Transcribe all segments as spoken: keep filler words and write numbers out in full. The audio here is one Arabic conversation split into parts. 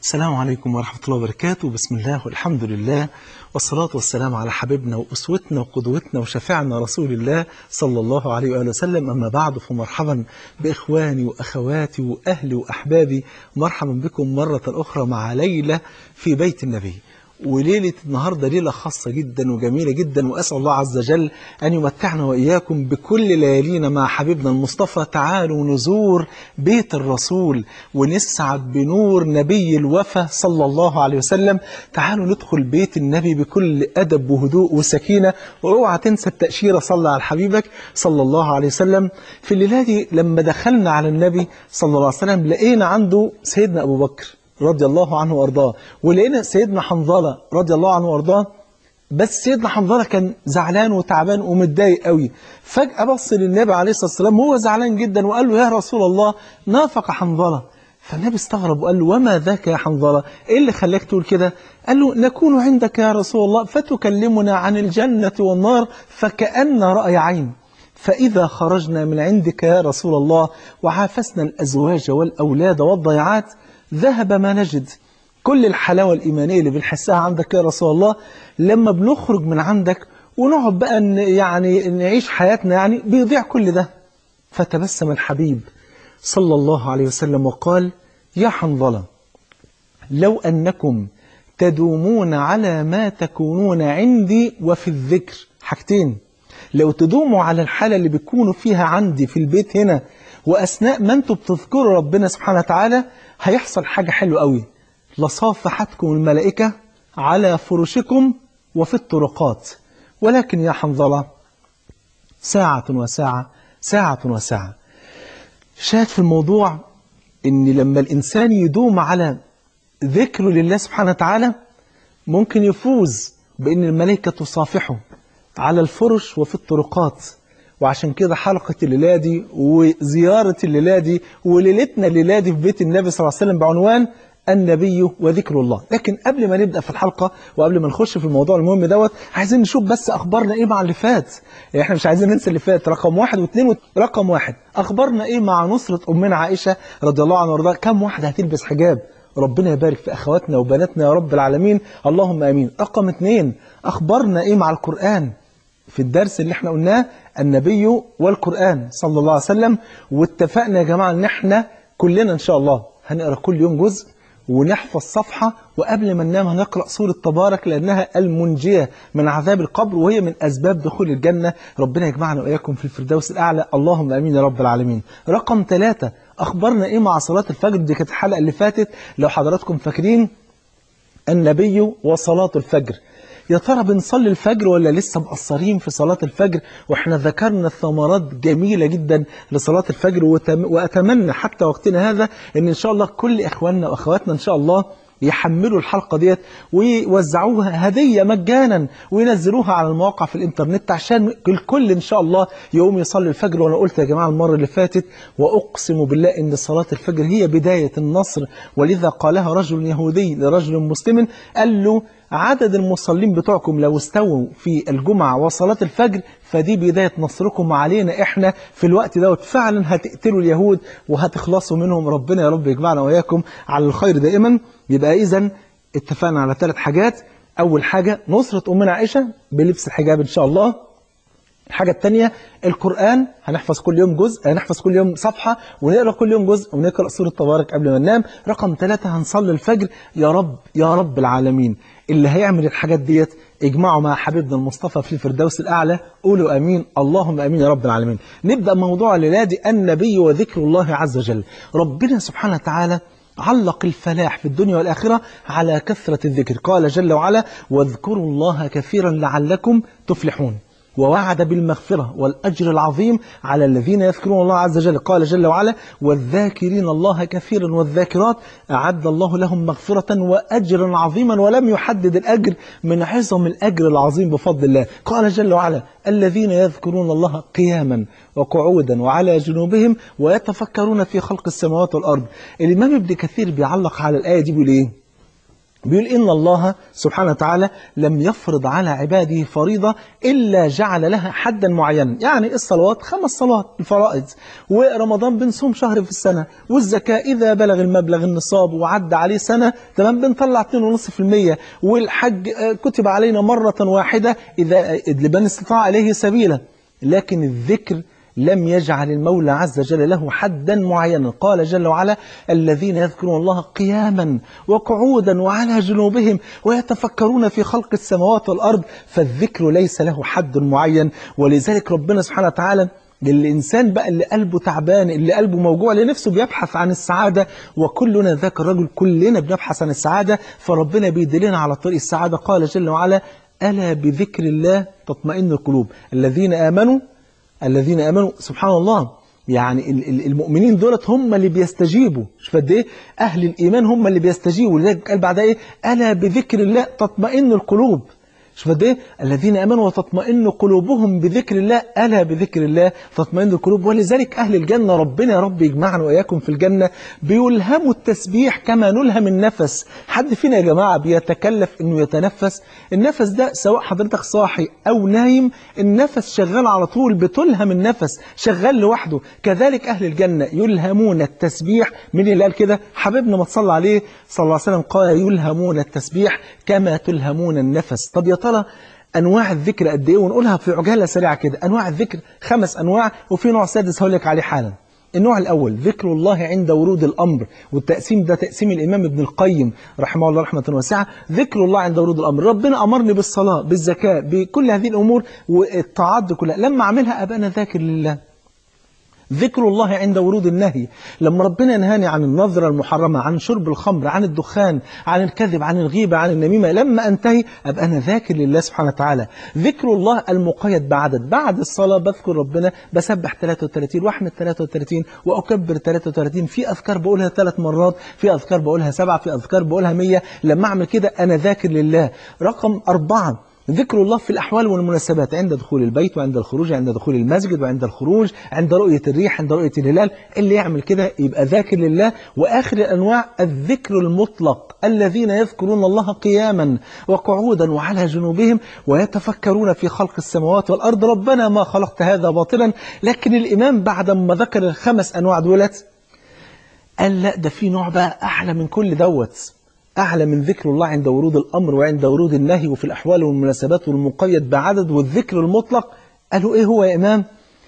السلام عليكم ورحمة الله وبركاته. بسم الله والحمد لله والصلاة والسلام على حبيبنا وأسوتنا وقدوتنا وشفيعنا رسول الله صلى الله عليه وآله وسلم. أما بعد، فمرحبا بإخواني وأخواتي وأهلي وأحبابي، مرحبا بكم مرة أخرى مع ليلة في بيت النبي. وليلة النهاردة ليلة خاصة جدا وجميلة جدا، وأسأل الله عز وجل أن يمتعنا وإياكم بكل ليالينا مع حبيبنا المصطفى. تعالوا نزور بيت الرسول ونسعد بنور نبي الوفا صلى الله عليه وسلم. تعالوا ندخل بيت النبي بكل أدب وهدوء وسكينة، واوعى تنسى التأشيرة صلى على حبيبك صلى الله عليه وسلم. في الليلة دي لما دخلنا على النبي صلى الله عليه وسلم لقينا عنده سيدنا أبو بكر رضي الله عنه وارضاه، ولقينا سيدنا حنظلة رضي الله عنه وارضاه. بس سيدنا حنظلة كان زعلان وتعبان ومتضايق قوي. فجأة بص للنبي عليه الصلاة والسلام وهو زعلان جدا وقال له: يا رسول الله، نافق حنظلة. فالنبي استغرب وقال له: وما ذاك يا حنظلة؟ ايه اللي خلاك تقول كده؟ قال له: نكون عندك يا رسول الله فتكلمنا عن الجنة والنار فكأن رأي عين، فإذا خرجنا من عندك يا رسول الله وعافسنا الأزواج والأولاد والضيعات ذهب ما نجد. كل الحلاوة الإيمانية اللي بنحسها عندك يا رسول الله لما بنخرج من عندك ونقعد بقى يعني نعيش حياتنا يعني بيضيع كل ده. فتبسم الحبيب صلى الله عليه وسلم وقال: يا حنظلة، لو أنكم تدومون على ما تكونون عندي وفي الذكر، حاجتين، لو تدوموا على الحالة اللي بتكونوا فيها عندي في البيت هنا وأثناء ما أنتم بتذكروا ربنا سبحانه وتعالى، هيحصل حاجة حلوة قوي: لصافحتكم الملائكة على فرشكم وفي الطرقات. ولكن يا حنظلة، ساعة وساعة ساعة وساعة. شاهد في الموضوع إن لما الإنسان يدوم على ذكره لله سبحانه وتعالى ممكن يفوز بأن الملائكة تصافحه على الفرش وفي الطرقات. وعشان كده حلقة الليلة دي وزيارة الليلة دي وليلتنا الليلة دي في بيت النبي صلى الله عليه وسلم بعنوان النبي وذكر الله. لكن قبل ما نبدأ في الحلقة وقبل ما نخش في الموضوع المهم دوت، عايزين نشوف بس أخبارنا إيه مع اللي فات. احنا مش عايزين ننسى اللي فات، رقم واحد واثنين. رقم واحد، أخبارنا إيه مع نصرة أمنا عائشة رضي الله عنها وارضاها؟ كم واحدة هتلبس حجاب؟ ربنا يبارك في أخواتنا وبناتنا يا رب العالمين، اللهم آمين. رقم اثنين، أخبارنا إيه مع القرآن؟ في الدرس اللي احنا قلناه النبي والقرآن صلى الله عليه وسلم، واتفقنا يا جماعة ان احنا كلنا ان شاء الله هنقرأ كل يوم جزء ونحفظ صفحة، وقبل ما ننام هنقرأ سورة تبارك لأنها المنجية من عذاب القبر وهي من أسباب دخول الجنة. ربنا يجمعنا وإياكم في الفردوس الأعلى، اللهم آمين يا رب العالمين. رقم ثلاثة، أخبارنا إيه مع صلاة الفجر؟ دي كانت الحلقة اللي فاتت لو حضراتكم فاكرين، النبي وصلاة الفجر. يا ترى بنصلي الفجر ولا لسه مقصرين في صلاة الفجر؟ واحنا ذكرنا ثمرات جميلة جدا لصلاة الفجر، وأتمنى حتى وقتنا هذا ان ان شاء الله كل اخواننا واخواتنا ان شاء الله يحملوا الحلقة ديت ويوزعوها هدية مجانا وينزلوها على المواقع في الانترنت عشان الكل ان شاء الله يقوم يصلي الفجر. وانا قلت يا جماعة المرة اللي فاتت، واقسم بالله ان صلاة الفجر هي بداية النصر، ولذا قالها رجل يهودي لرجل مسلم، قال له: عدد المصلين بتوعكم لو استووا في الجمعة وصلاة الفجر فدي بداية نصركم علينا احنا في الوقت دوت. فعلا هتقتلوا اليهود وهتخلصوا منهم. ربنا يا رب يجمعنا وإياكم على الخير دائما. يبقى إذن اتفقنا على ثلاث حاجات. أول حاجة نصرة أمنا عائشة بلبس الحجاب إن شاء الله. الحاجة الثانية القرآن، هنحفظ كل يوم جزء، هنحفظ كل يوم صفحة ونقرأ كل يوم جزء ونقرأ سورة تبارك قبل ما ننام. رقم ثلاثة هنصلي الفجر. يا رب يا رب العالمين اللي هيعمل الحاجات ديت اجمعوا مع حبيبنا المصطفى في الفردوس الأعلى. قولوا أمين، اللهم أمين يا رب العالمين. نبدأ موضوع الليلة دي النبي وذكر الله عز وجل. ربنا سبحانه وتعالى علق الفلاح في الدنيا والآخرة على كثرة الذكر. قال جل وعلا: واذكروا الله كثيرا لعلكم تفلحون. ووعد بالمغفرة والأجر العظيم على الذين يذكرون الله عز وجل. قال جل وعلا: والذاكرين الله كثيرا والذاكرات أعد الله لهم مغفرة وأجرا عظيما، ولم يحدد الأجر من عظم الأجر العظيم بفضل الله. قال جل وعلا: الذين يذكرون الله قياما وقعودا وعلى جنوبهم ويتفكرون في خلق السماوات والأرض. الإمام ابن كثير بيعلق على الآية دي بيقول إيه؟ بيقول إن الله سبحانه وتعالى لم يفرض على عباده فريضة إلا جعل لها حدا معينا. يعني الصلوات خمس صلوات الفرائض، ورمضان بنصوم شهر في السنة، والزكاة إذا بلغ المبلغ النصاب وعد عليه سنة تمام بنطلع اثنين فاصلة خمسة بالمئة، والحج كتب علينا مرة واحدة إذا لمن استطاع إليه سبيلا. لكن الذكر لم يجعل المولى عز وجل له حدا معينا. قال جل وعلا: الذين يذكرون الله قياما وقعودا وعلى جنوبهم ويتفكرون في خلق السماوات والأرض. فالذكر ليس له حد معين. ولذلك ربنا سبحانه وتعالى للإنسان بقى اللي قلبه تعبان، اللي قلبه موجوع، لنفسه بيبحث عن السعادة، وكلنا ذاك الرجل، كلنا بنبحث عن السعادة، فربنا بيدلنا على طريق السعادة. قال جل وعلا: ألا بذكر الله تطمئن القلوب. الذين آمنوا الذين آمنوا سبحان الله، يعني المؤمنين دولت هم اللي بيستجيبوا. شوف قد ايه أهل الإيمان هم اللي بيستجيبوا. لذلك قال بعد ايه: ألا بذكر الله تطمئن القلوب. شوف قد ايه الذين آمنوا وتطمئن قلوبهم بذكر الله، ألا بذكر الله تطمئن القلوب. ولذلك أهل الجنة، ربنا يا رب يجمعنا وإياكم في الجنة، بيلهموا التسبيح كما نلهم النفس. حد فينا يا جماعة بيتكلف إنه يتنفس؟ النفس ده سواء حضرتك صاحي أو نايم، النفس شغال على طول، بتلهم النفس شغال لوحده. كذلك أهل الجنة يلهمون التسبيح. من اللي قال كده؟ حبيبنا ما تصلى عليه صلى الله عليه وسلم، قال: يلهمون التسبيح كما تلهمون النفس. طب يا ترى أنواع الذكر قد إيه؟ ونقولها في عجالة سريعة كده. أنواع الذكر خمس أنواع، وفي نوع سادس هقول لك عليه حالا. النوع الأول ذكر الله عند ورود الأمر، والتقسيم ده تقسيم الإمام ابن القيم رحمه الله رحمة واسعة. ذكر الله عند ورود الأمر، ربنا أمرني بالصلاة بالزكاة بكل هذه الأمور والطاعات دي كلها، لما أعملها أبقى أنا ذاكر لله. ذكر الله عند ورود النهي، لما ربنا ينهاني عن النظرة المحرمة، عن شرب الخمر، عن الدخان، عن الكذب، عن الغيبة، عن النميمة، لما أنتهي أبقى أنا ذاكر لله سبحانه وتعالى. ذكر الله المقيد بعدد، بعد الصلاة بذكر ربنا، بسبح ثلاثة وثلاثين واحمد ثلاثة وثلاثين وأكبر ثلاثة وثلاثين، في أذكار بقولها ثلاث مرات، في أذكار بقولها سبعة، في أذكار بقولها مية. لما أعمل كده أنا ذاكر لله. رقم أربعة ذكر الله في الأحوال والمناسبات، عند دخول البيت وعند الخروج، عند دخول المسجد وعند الخروج، عند رؤية الريح، عند رؤية الهلال. اللي يعمل كده يبقى ذاكر لله. وآخر الأنواع الذكر المطلق، الذين يذكرون الله قياما وقعودا وعلى جنوبهم ويتفكرون في خلق السماوات والأرض ربنا ما خلقت هذا باطلا. لكن الإمام بعد ما ذكر الخمس أنواع دولت قال لا، ده في نوع بقى أعلى من كل دوت، أعلى من ذكر الله عند ورود الأمر وعند ورود النهي وفي الأحوال والمناسبات والمقيد بعدد والذكر المطلق. قالوا إيه هو يا إمام؟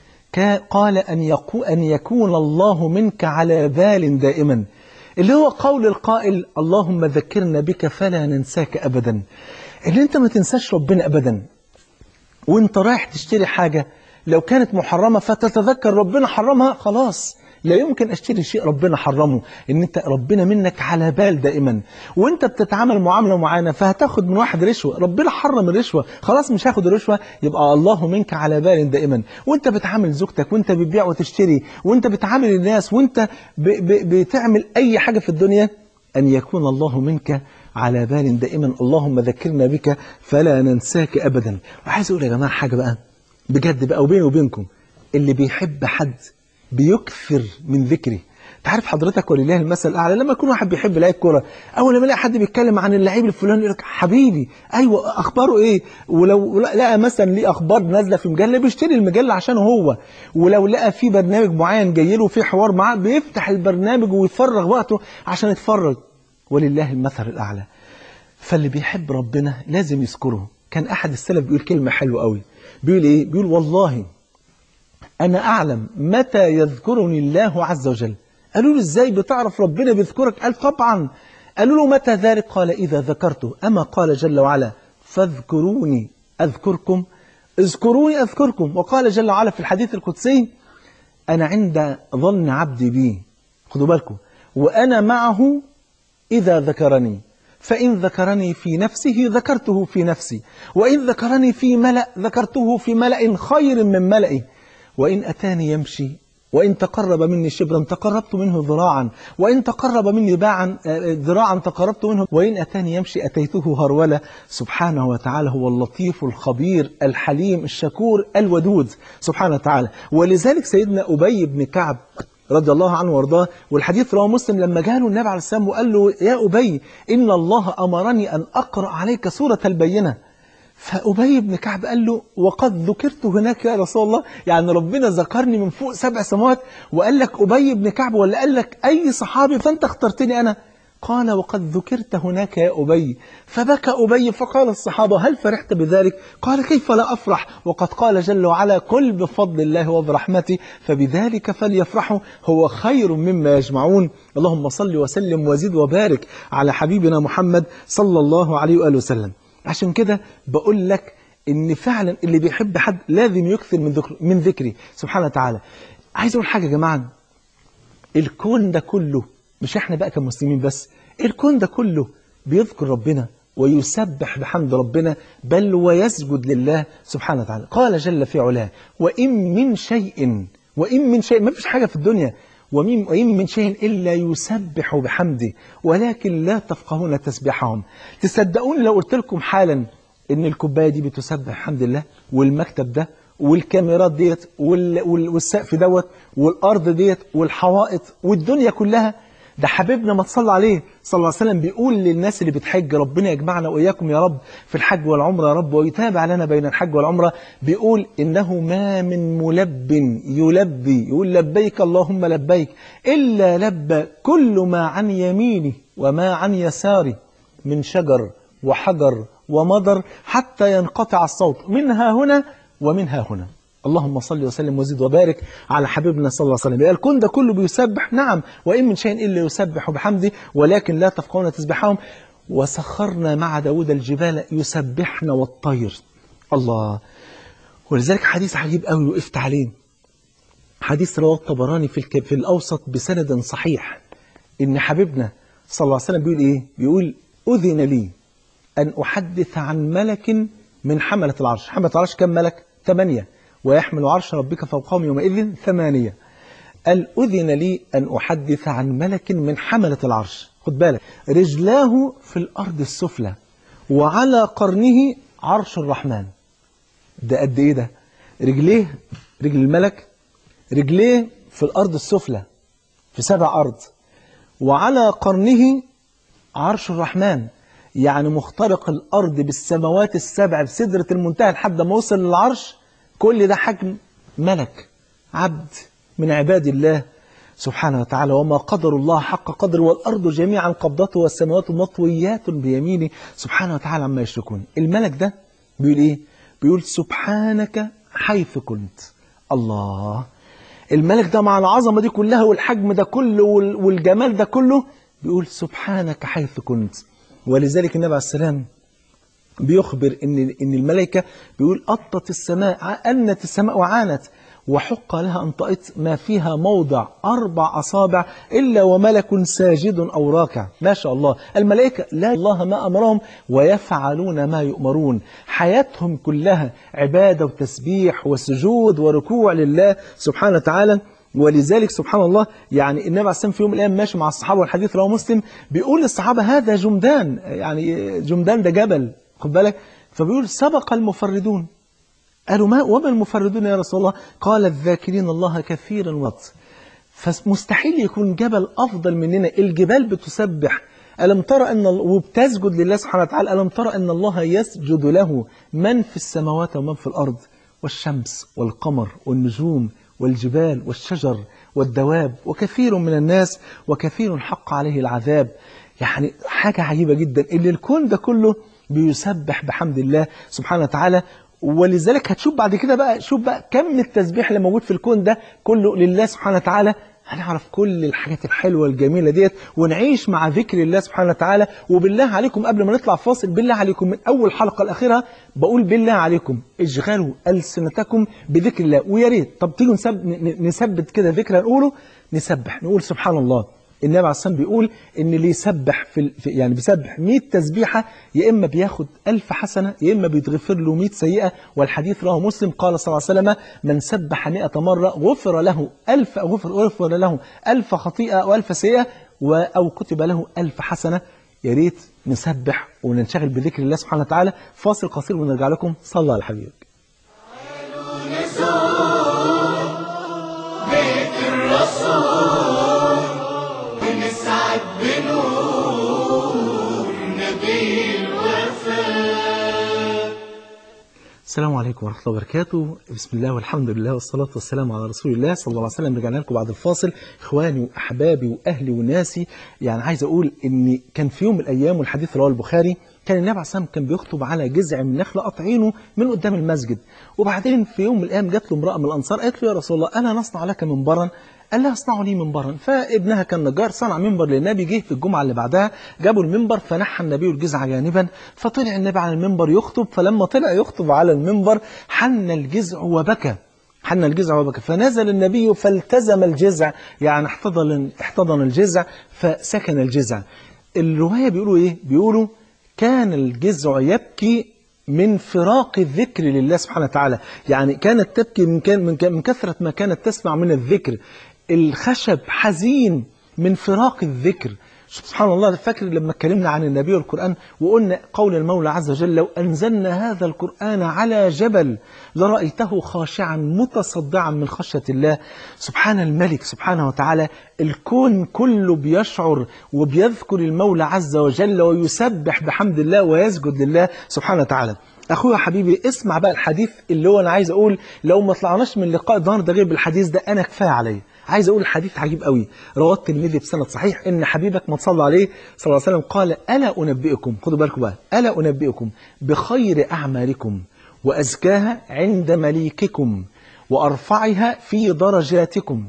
قال أن, يكو أن يكون الله منك على بال دائما، اللي هو قول القائل: اللهم ذكرنا بك فلا ننساك أبدا. اللي أنت ما تنساش ربنا أبدا، وانت رايح تشتري حاجة لو كانت محرمة فتتذكر ربنا حرمها، خلاص لا يمكن أشتري شيء ربنا حرمه. إن أنت ربنا منك على بال دائما. وأنت بتتعامل معاملة معينة فهتاخد من واحد رشوة، ربنا حرم الرشوة، خلاص مش هاخد الرشوة، يبقى الله منك على بال دائما. وأنت بتعامل زوجتك، وأنت بتبيع وتشتري، وأنت بتعامل الناس، وأنت ب ب بتعمل أي حاجة في الدنيا، أن يكون الله منك على بال دائما. اللهم ذكرنا بك فلا ننساك أبدا. وعايز أقول يا جماعة حاجة بقى بجد بقى وبيني وبينكم، اللي بيحب حد بيكثر من ذكري. تعرف حضرتك ولله المثل الأعلى، لما يكون واحد بيحب لعيب كرة، أول لما يلاقي حد بيتكلم عن اللعيب الفلاني يقول لك حبيبي أيوة أخباره إيه، ولو لقى مثلا ليه أخبار نازلة في مجلة بيشتري المجلة عشانه هو، ولو لقى في برنامج معين جاي له فيه حوار معاه بيفتح البرنامج ويفرغ وقته عشان يتفرج. ولله المثل الأعلى. فاللي بيحب ربنا لازم يذكره. كان أحد السلف بيقول كلمة حلوة قوي، بيقول إيه؟ بيقول: والله أنا أعلم متى يذكرني الله عز وجل. قالوا له: إزاي بتعرف ربنا بيذكرك؟ قال: طبعا. قالوا له: متى ذلك؟ قال: إذا ذكرته. أما قال جل وعلا: فاذكروني أذكركم، اذكروني أذكركم. وقال جل وعلا في الحديث القدسي: أنا عند ظن عبدي بي، خدوا بالكم، وأنا معه إذا ذكرني، فإن ذكرني في نفسه ذكرته في نفسي، وإن ذكرني في ملأ ذكرته في ملأ خير من ملئه، وإن أتاني يمشي وإن تقرب مني شبرا تقربت منه ذراعا، وإن تقرب مني باعا ذراعا تقربت منه، وإن أتاني يمشي أتيته هرولة. سبحانه وتعالى هو اللطيف الخبير الحليم الشكور الودود سبحانه وتعالى. ولذلك سيدنا أبي بن كعب رضي الله عنه وارضاه، والحديث رواه مسلم لما جاء له النبي عليه السلام وقال له يا أبي إن الله أمرني أن أقرأ عليك سورة البينة. فأبي بن كعب قال له وقد ذكرت هناك يا رسول الله، يعني ربنا ذكرني من فوق سبع سماوات وقال لك أبي بن كعب ولا قال لك أي صحابي فأنت اخترتني أنا؟ قال وقد ذكرت هناك يا أبي. فبكى أبي فقال الصحابة هل فرحت بذلك؟ قال كيف لا أفرح وقد قال جل وعلا قل بفضل الله وبرحمته فبذلك فليفرحوا هو خير مما يجمعون. اللهم صل وسلم وزد وبارك على حبيبنا محمد صلى الله عليه وآله وسلم. عشان كده بقول لك إن فعلا اللي بيحب حد لازم يكثر من ذكر من ذكري سبحانه وتعالى. عايز أقول حاجة يا جماعة، الكون ده كله مش احنا بقى كمسلمين بس، الكون ده كله بيذكر ربنا ويسبح بحمد ربنا بل ويسجد لله سبحانه وتعالى. قال جل في علاه وإن من شيء وإن من شيء، ما فيش حاجة في الدنيا وإن من شيء إلا يسبح بحمده ولكن لا تفقهون تسبيحهم. تصدقون لو قلت لكم حالا إن الكوباية دي بتسبح بحمد الله، والمكتب ده والكاميرات ديت والسقف دوت والأرض ديت والحوائط والدنيا كلها، ده حبيبنا ما تصلى عليه صلى الله عليه وسلم بيقول للناس اللي بتحج ربنا يجمعنا وإياكم يا رب في الحج والعمرة يا رب ويتابع لنا بين الحج والعمرة، بيقول إنه ما من ملب يلبي يقول لبيك اللهم لبيك إلا لبى كل ما عن يمينه وما عن يساره من شجر وحجر ومضر حتى ينقطع الصوت منها هنا ومنها هنا. اللهم صل وسلم وزد وبارك على حبيبنا صلى الله عليه وسلم. الكون ده كله بيسبح، نعم، وإن من شيء إلا يسبح بحمده ولكن لا تفقهون تسبحهم. وسخرنا مع داود الجبال يسبحن والطير. الله. ولذلك حديث عجيب قوي وقفت عليه، حديث رواه الطبراني في الك... في الأوسط بسند صحيح، إن حبيبنا صلى الله عليه وسلم بيقول إيه؟ بيقول أذن لي أن أحدث عن ملك من حملة العرش. حملة العرش كم ملك؟ ثمانية. ويحمل عرش ربك فوقهم يومئذ ثمانية. قال أذن لي أن أحدث عن ملك من حملة العرش. خد بالك، رجلاه في الأرض السفلى وعلى قرنه عرش الرحمن. ده قد إيه ده؟ رجليه، رجل الملك رجليه في الأرض السفلى في سبع أرض، وعلى قرنه عرش الرحمن، يعني مخترق الأرض بالسماوات السبع بسدرة المنتهى لحد ما وصل للعرش. كل ده حجم ملك عبد من عباد الله سبحانه وتعالى. وما قدر الله حق قدر والأرض جميعا قبضته والسماوات مطويات بيمينه سبحانه وتعالى عما يشركون. الملك ده بيقول إيه؟ بيقول سبحانك حيث كنت. الله. الملك ده مع العظمة دي كلها والحجم ده كله والجمال ده كله بيقول سبحانك حيث كنت. ولذلك النبي عليه السلام بيخبر إن إن الملائكة بيقول أطت السماء أنت السماء وعانت وحق لها أن تأط ما فيها موضع أربع أصابع إلا وملك ساجد أو راكع. ما شاء الله. الملائكة لا الله ما أمرهم ويفعلون ما يؤمرون، حياتهم كلها عبادة وتسبيح وسجود وركوع لله سبحانه وتعالى. ولذلك سبحان الله يعني النبي عليه السلام في يوم من الأيام ماشي مع الصحابة والحديث رواه مسلم بيقول للصحابة هذا جمدان، يعني جمدان ده جبل، خد بالك. فبيقول سبق المفردون. قالوا ما وما المفردون يا رسول الله؟ قال الذاكرين الله كثيرا وط. فمستحيل يكون جبل أفضل مننا. الجبال بتسبح، ألم ترى أن وبتسجد لله سبحانه وتعالى. ألم ترى أن الله يسجد له من في السماوات ومن في الأرض، والشمس والقمر والنجوم والجبال والشجر والدواب وكثير من الناس وكثير حق عليه العذاب. يعني حاجة عجيبة جدا اللي الكون ده كله بيسبح بحمد الله سبحانه وتعالى. ولذلك هتشوف بعد كده بقى، شوف بقى كم التسبيح اللي موجود في الكون ده كله لله سبحانه وتعالى. هنعرف كل الحاجات الحلوة الجميلة ديت ونعيش مع ذكر الله سبحانه وتعالى. وبالله عليكم قبل ما نطلع فاصل، بالله عليكم من أول حلقة لآخرها بقول بالله عليكم اشغلوا ألسنتكم بذكر الله. ويا ريت طب تيجوا نثبت كده ذكر نقوله، نسبح نقول سبحان الله. النبي عليه الصلاة والسلام بيقول إن اللي يسبح في يعني بيسبح مئة تسبيحة يا إما بياخد ألف حسنة يا إما بيتغفر له مئة سيئة. والحديث رواه مسلم قال صلى الله عليه وسلم من سبح مئة مرة غفر له ألف غفر غفر له ألف خطيئة وألف سيئة أو كتب له ألف حسنة. يا ريت نسبح وننشغل بذكر الله سبحانه وتعالى. فاصل قصير ونرجع لكم. صلى على حبيبك. بيت الرسول السلام عليكم ورحمة الله وبركاته. بسم الله والحمد لله والصلاة والسلام على رسول الله صلى الله عليه وسلم. رجعنا لكم بعد الفاصل. إخواني وأحبابي وأهلي وناسي، يعني عايز أقول إن كان في يوم من الأيام، والحديث رواه البخاري، كان النبي عليه الصلاة والسلام كان بيخطب على جذع من نخلة قاطعينه من قدام المسجد. وبعدين في يوم من الأيام جات له امرأة من الأنصار قالت له: يا رسول الله، ألا نصنع لك منبرا؟ قال لها: اصنعوا لي منبرا. فابنها كان نجار، صنع منبر للنبي. جه في الجمعة اللي بعدها جابوا المنبر، فنحى النبي الجذع جانبا، فطلع النبي على المنبر يخطب. فلما طلع يخطب على المنبر حن الجذع وبكى، حن الجذع وبكى. فنزل النبي فالتزم الجذع، يعني احتضن احتضن الجذع فسكن الجذع. الرواية بيقولوا ايه؟ بيقولوا كان الجذع يبكي من فراق الذكر لله سبحانه وتعالى، يعني كانت تبكي من كان من, من كثرة ما كانت تسمع من الذكر. الخشب حزين من فراق الذكر. سبحان الله. فاكر لما اتكلمنا عن النبي والقرآن وقلنا قول المولى عز وجل: لو أنزلنا هذا القرآن على جبل لرأيته خاشعا متصدعا من خشية الله. سبحان الملك سبحانه وتعالى، الكون كله بيشعر وبيذكر المولى عز وجل ويسبح بحمد الله ويسجد لله سبحانه وتعالى. أخويا حبيبي، اسمع بقى الحديث اللي هو أنا عايز أقول لو ما طلعناش من لقاء النهارده غير بالحديث ده أنا كفاية عليا. عايز أقول الحديث عجيب قوي، رواه الترمذي بسند صحيح، إن حبيبك ما صلى عليه صلى الله عليه وسلم قال: ألا أنبئكم، خدوا بالكم بقى، ألا أنبئكم بخير أعمالكم وأزكاها عند مليككم وأرفعها في درجاتكم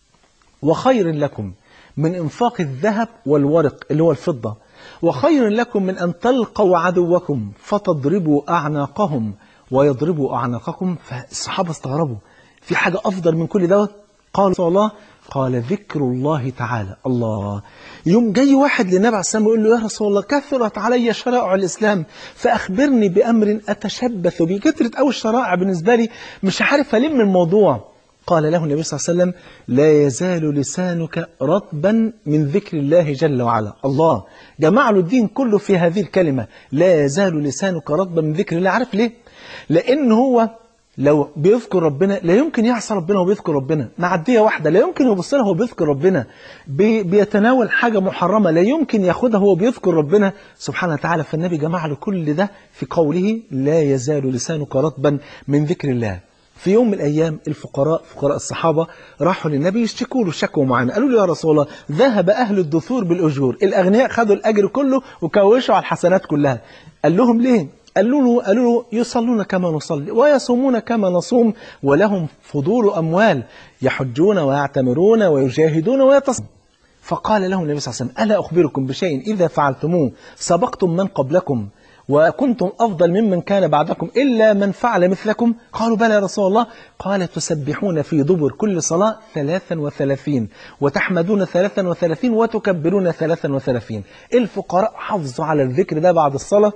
وخير لكم من إنفاق الذهب والورق اللي هو الفضة، وخير لكم من أن تلقوا عدوكم فتضربوا أعناقهم ويضربوا أعناقكم. فالصحابة استغربوا، في حاجة أفضل من كل دوت؟ قال صلى الله قال: ذكر الله تعالى. الله. يوم جاي واحد للنبي عليه السلام يقول له: يا رسول الله، كثرت علي شرائع الإسلام فأخبرني بأمر أتشبث به. كثرت أو الشرائع بالنسبة لي مش عارف ألم الموضوع. قال له النبي صلى الله عليه وسلم: لا يزال لسانك رطبا من ذكر الله جل وعلا. الله جمع له الدين كله في هذه الكلمة: لا يزال لسانك رطبا من ذكر الله. عارف ليه؟ لأن هو لو بيذكر ربنا لا يمكن يعصى ربنا وهو بيذكر ربنا. معدية واحدة لا يمكن يبص لها وهو بيذكر ربنا. بي بيتناول حاجة محرمة لا يمكن ياخدها وهو بيذكر ربنا سبحانه وتعالى. فالنبي جمع له كل ده في قوله: لا يزال لسانك رطبا من ذكر الله. في يوم من الأيام الفقراء، فقراء الصحابة، راحوا للنبي يشتكوا له شكوى معينة. قالوا له: يا رسول الله، ذهب أهل الدثور بالأجور، الأغنياء خدوا الأجر كله وكوشوا على الحسنات كلها. قال لهم: ليه؟ قالوا له قالوا له يصلون كما نصلي ويصومون كما نصوم ولهم فضول أموال، يحجون ويعتمرون ويجاهدون ويتصدقون. فقال لهم النبي صلى الله عليه وسلم: ألا أخبركم بشيء إذا فعلتموه سبقتم من قبلكم وكنتم أفضل ممن كان بعدكم إلا من فعل مثلكم؟ قالوا: بلى يا رسول الله. قال: تسبحون في دبر كل صلاة ثلاثا وثلاثين وتحمدون ثلاثا وثلاثين وتكبرون ثلاثا وثلاثين. الفقراء حافظوا على الذكر ده بعد الصلاة،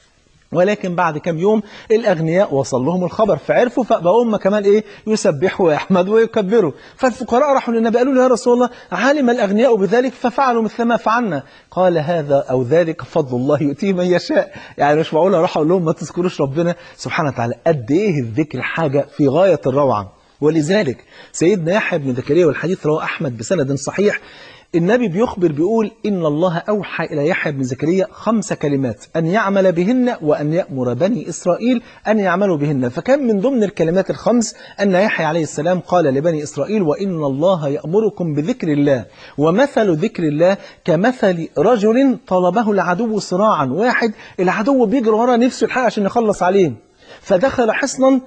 ولكن بعد كم يوم الأغنياء وصل لهم الخبر فعرفوا، فبقوا هم كمان إيه؟ يسبحوا ويحمدوا ويكبروا. فالفقراء راحوا للنبي قالوا له: يا رسول الله، علم الأغنياء بذلك ففعلوا مثل ما فعلنا. قال: هذا أو ذلك فضل الله يؤتيه من يشاء. يعني مش معقول أروح أقول لهم ما تذكروش ربنا سبحانه وتعالى. قد إيه الذكر حاجة في غاية الروعة. ولذلك سيدنا يحيى بن زكريا، والحديث رواه أحمد بسند صحيح، النبي بيخبر بيقول: إن الله أوحى إلى يحيى بن زكريا خمس كلمات أن يعمل بهن وأن يأمر بني إسرائيل أن يعملوا بهن. فكان من ضمن الكلمات الخمس أن يحيى عليه السلام قال لبني إسرائيل: وإن الله يأمركم بذكر الله، ومثل ذكر الله كمثل رجل طلبه العدو صراعا. واحد العدو بيجري ورا نفسه الحق عشان يخلص عليه، فدخل حصنا